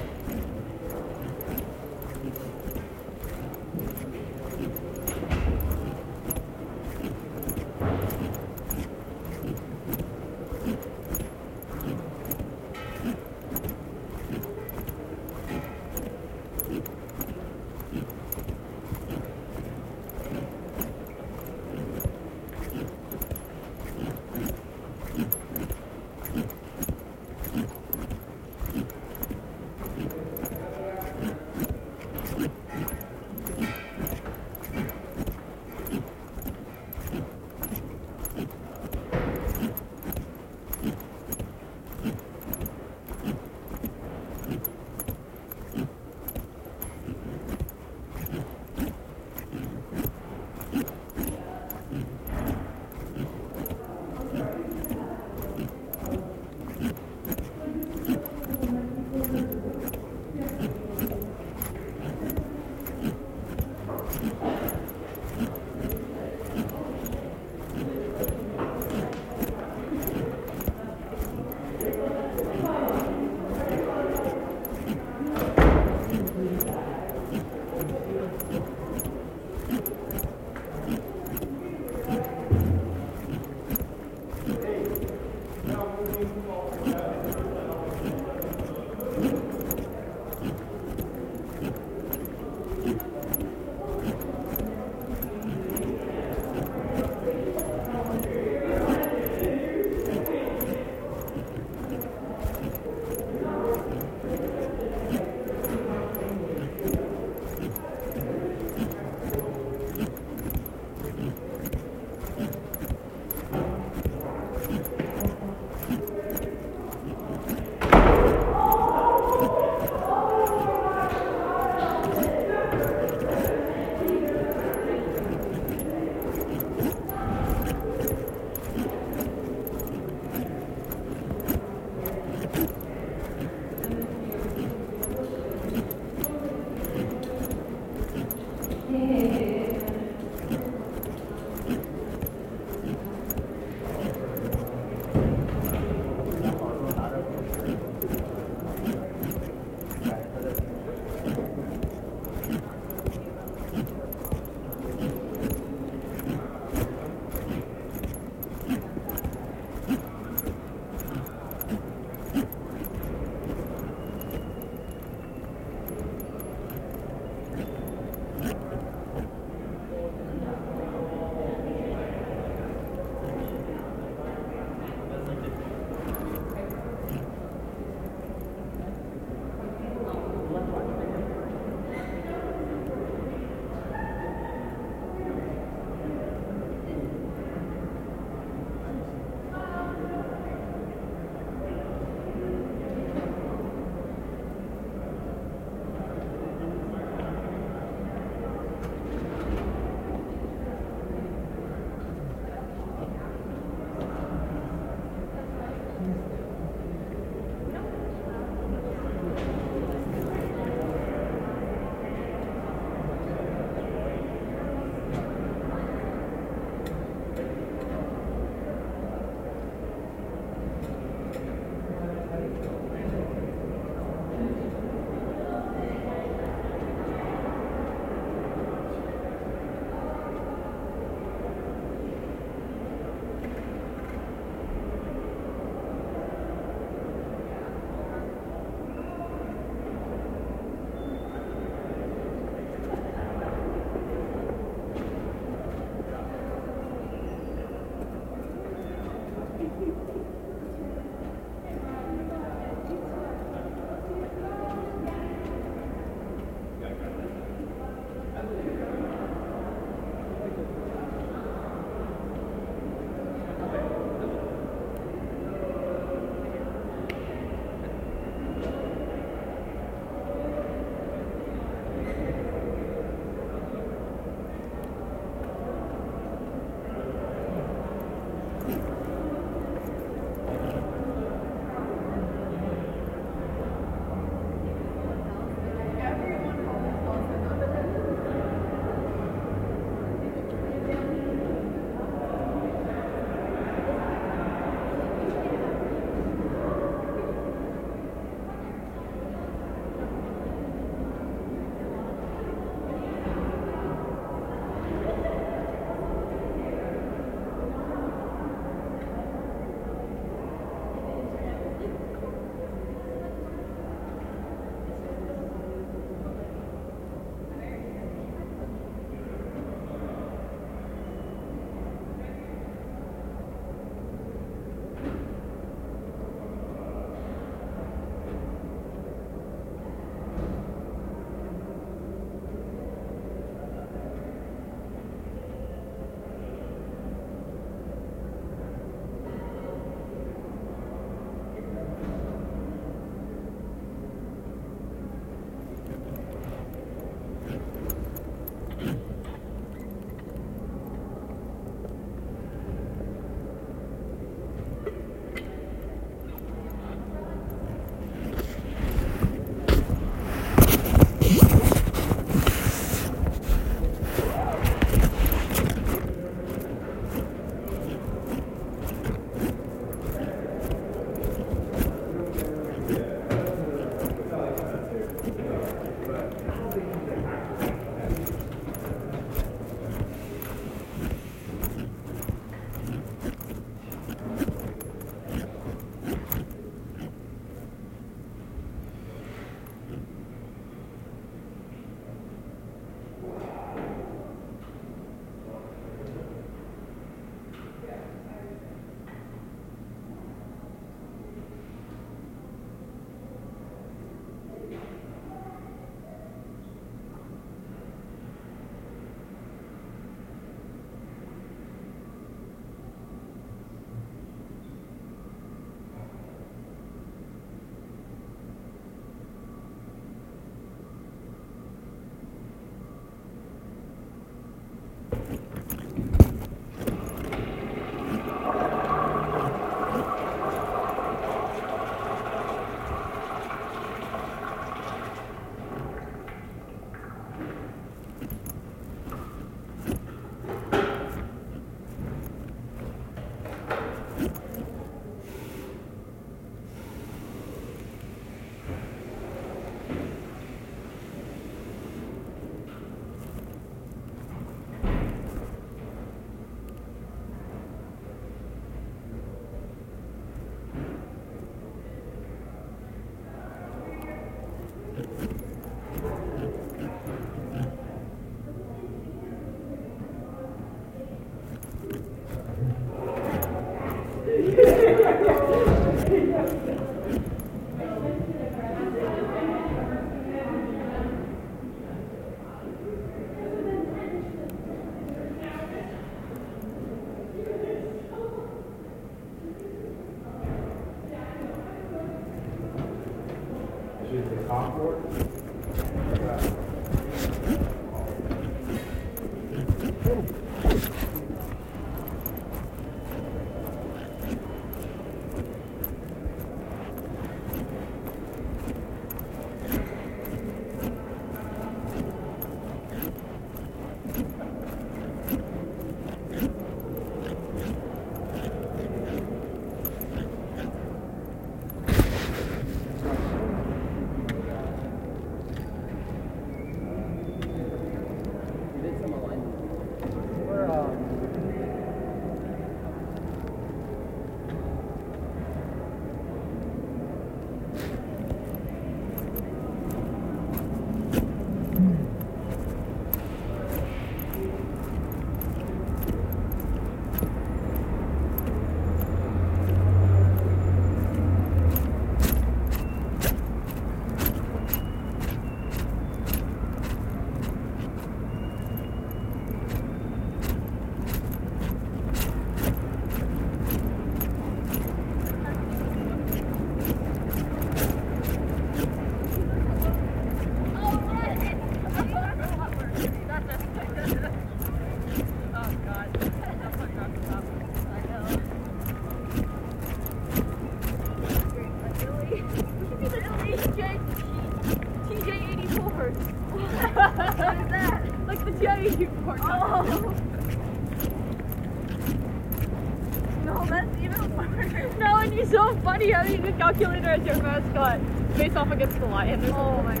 Having a calculator as your mascot face off against the lion. Oh my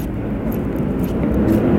god.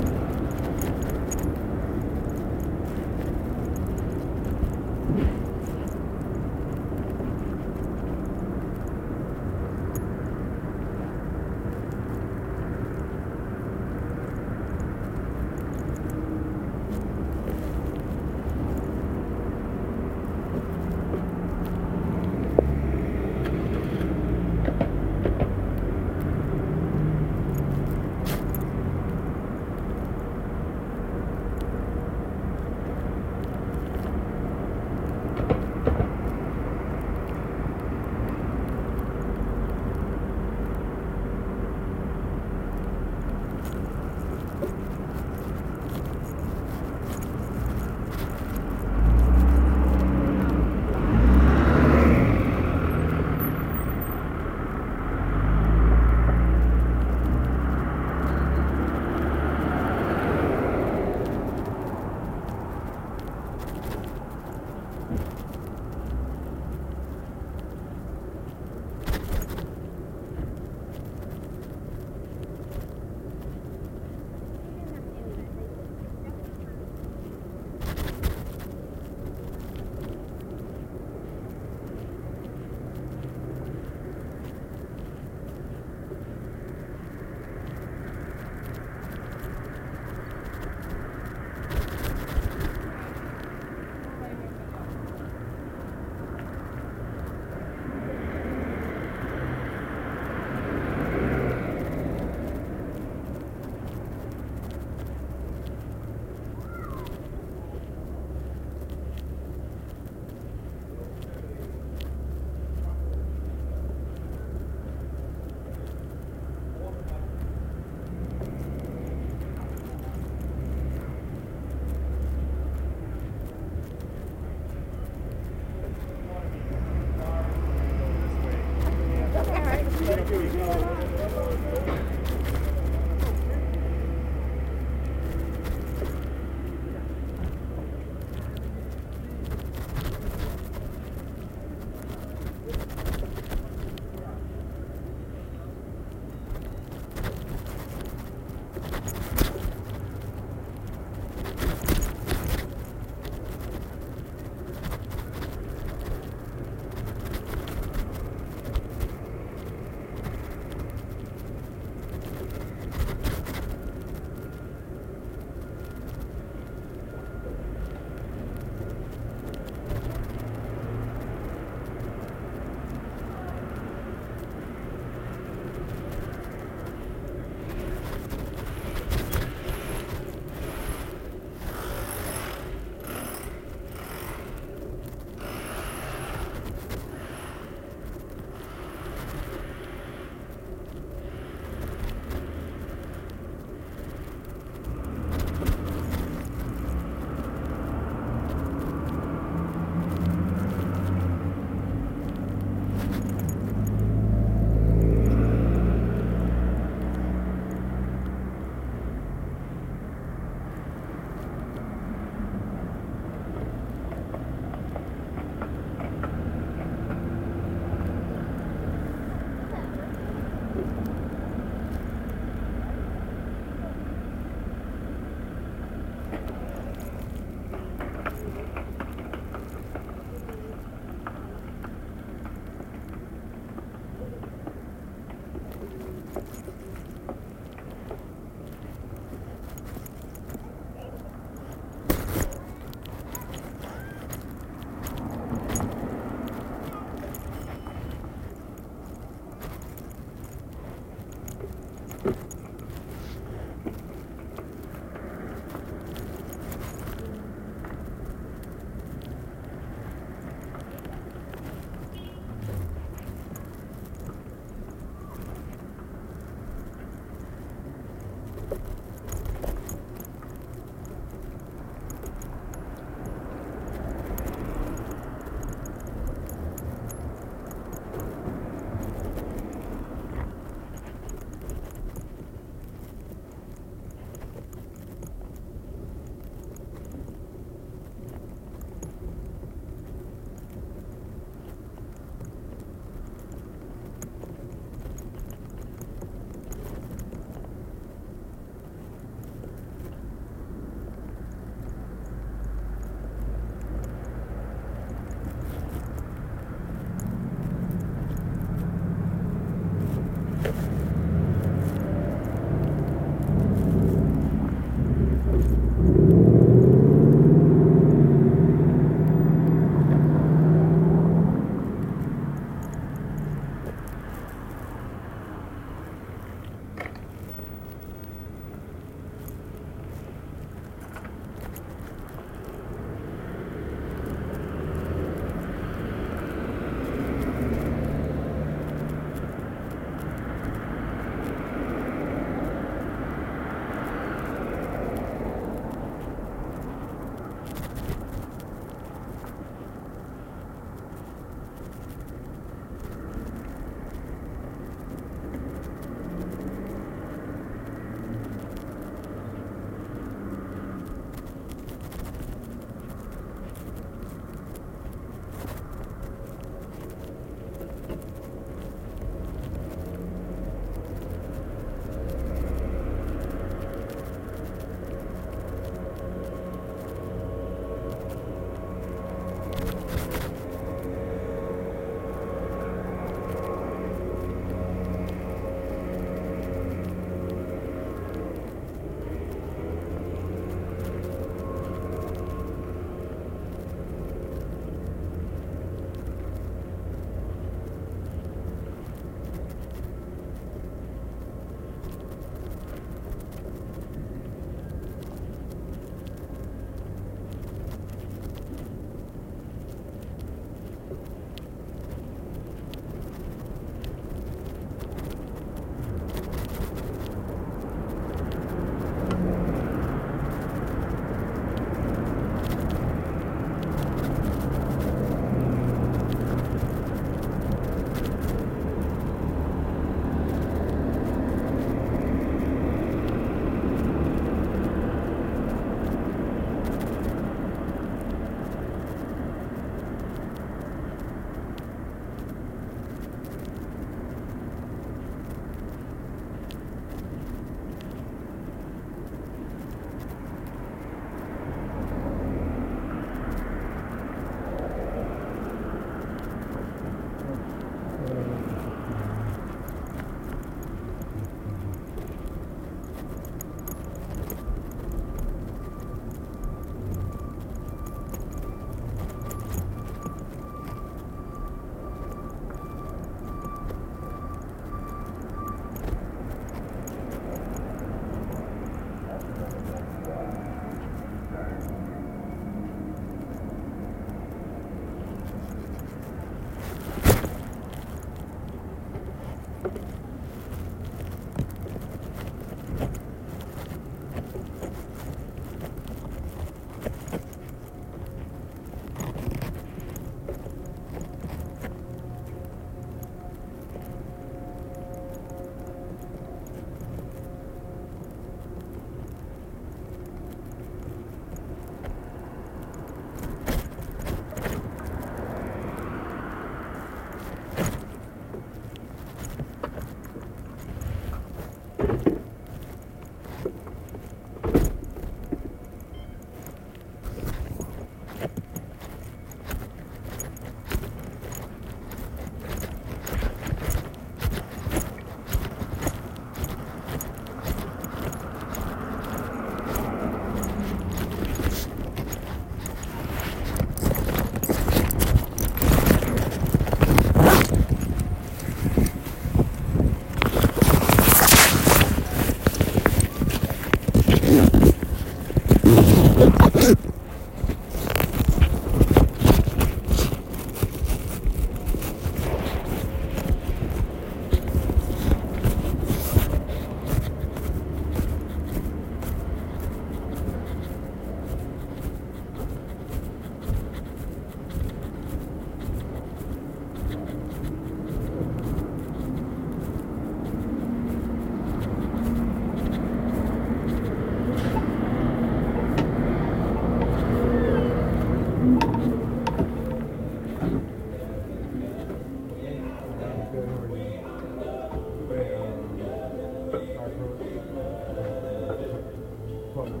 problem.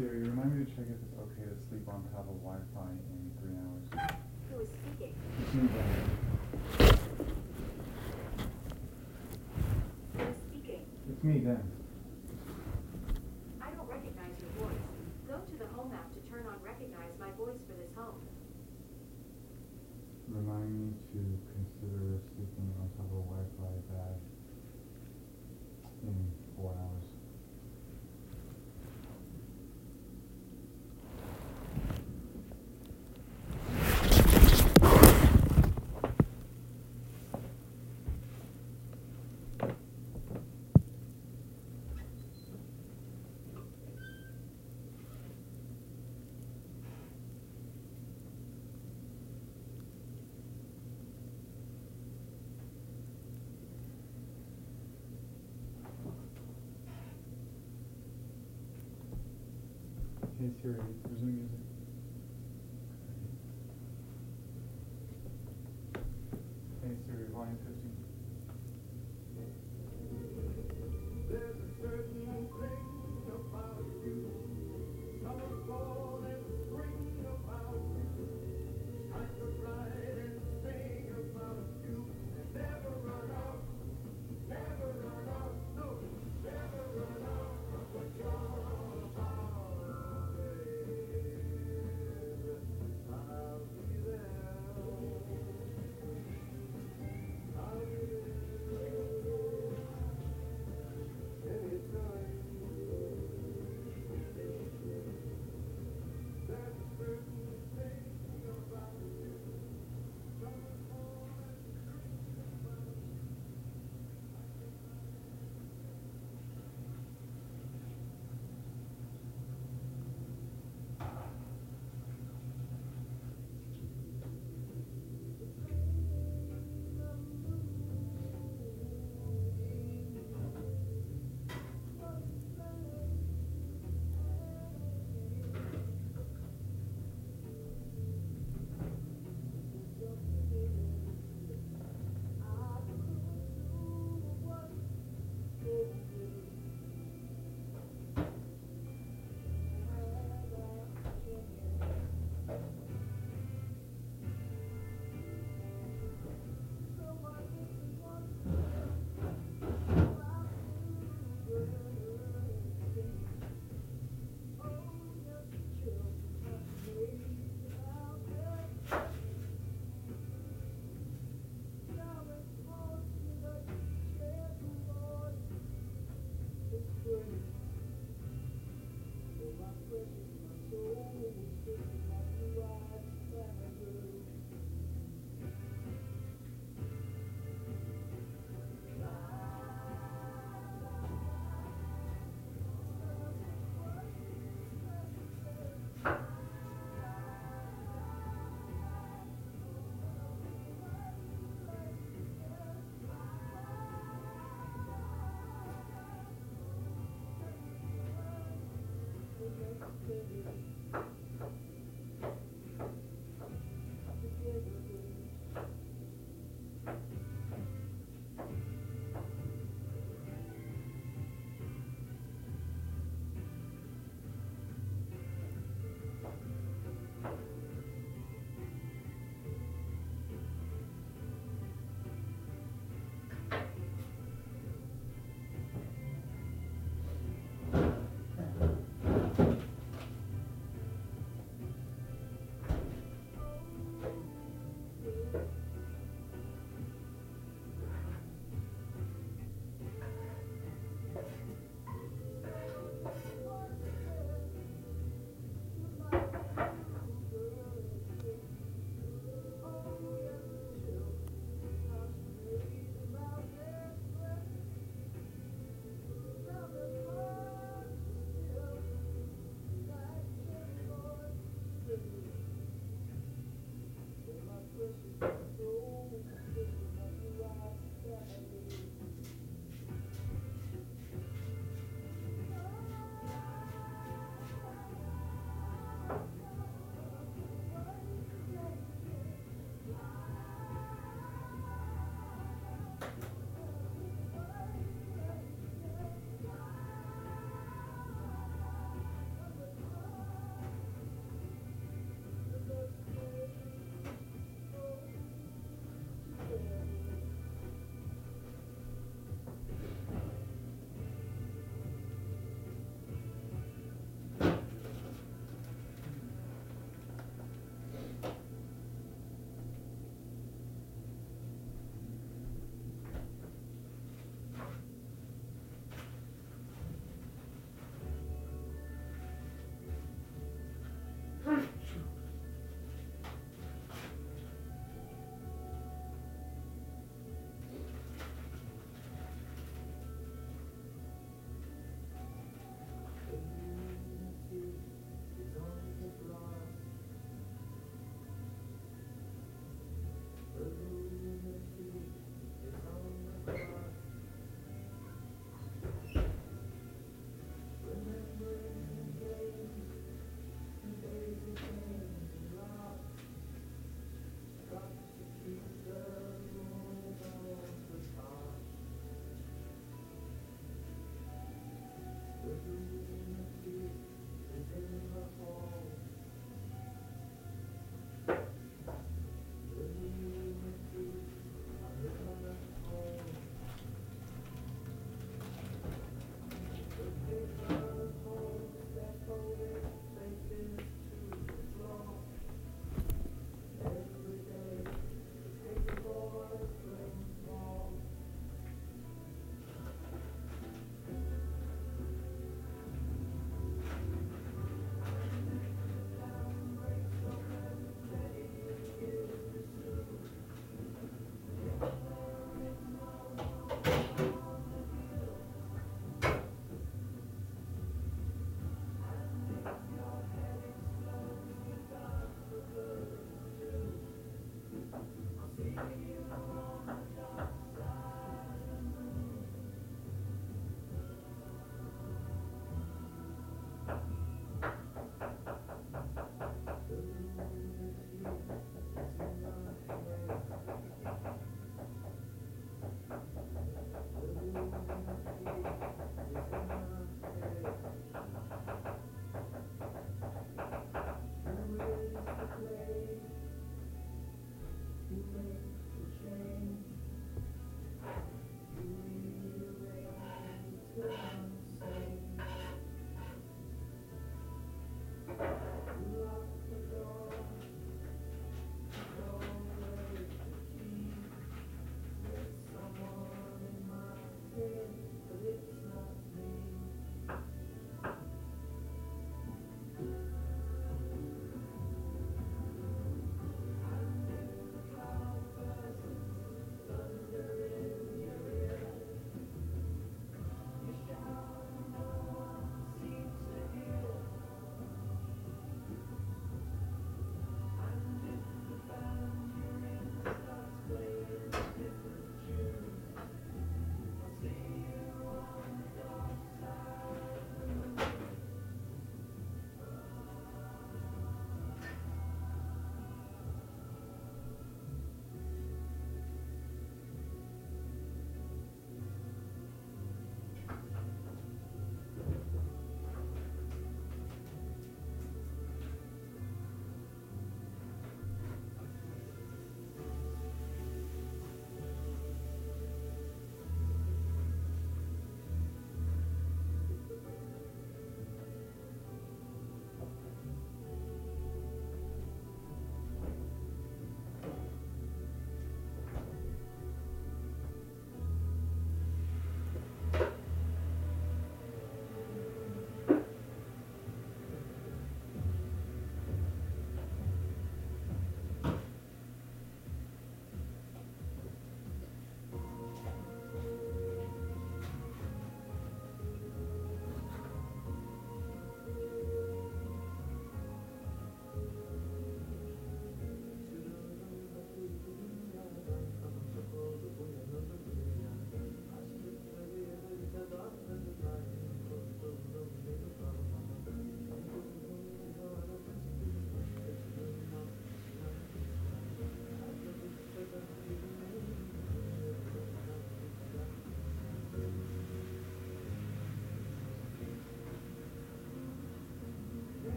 Siri, remind me to check if it's okay to sleep on top of Wi-Fi in 3 hours. Who is speaking? It's me, Ben. Who is speaking? It's me, Ben. I don't recognize your voice. Go to the home app to turn on Recognize My Voice for this home. Remind me to consider sleeping on top of Wi-Fi bad in 4 hours. Hey Siri, resume music. Hey Siri, volume 15. There's a certain thing about you, summer, fall, and spring about you, strike a light and sing about you, and never run out, no, never run out of what you're about.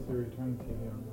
we return the TV on?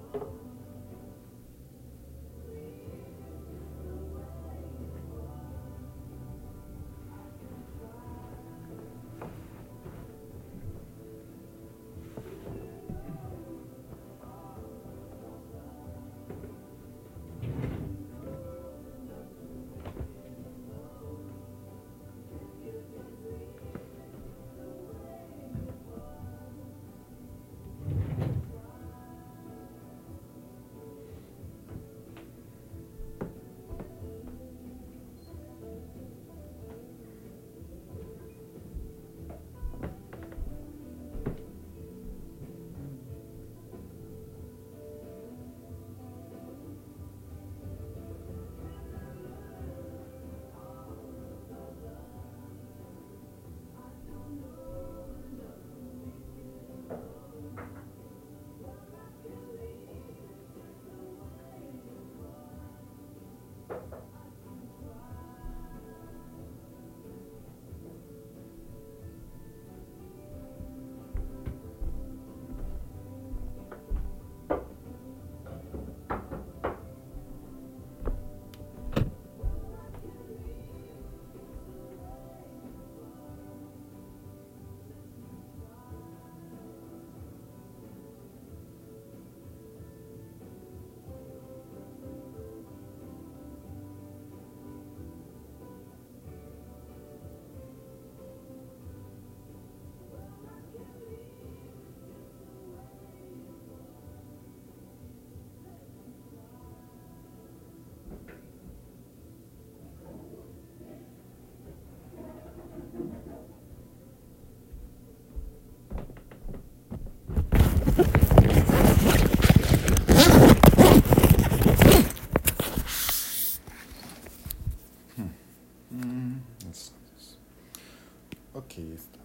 Okay.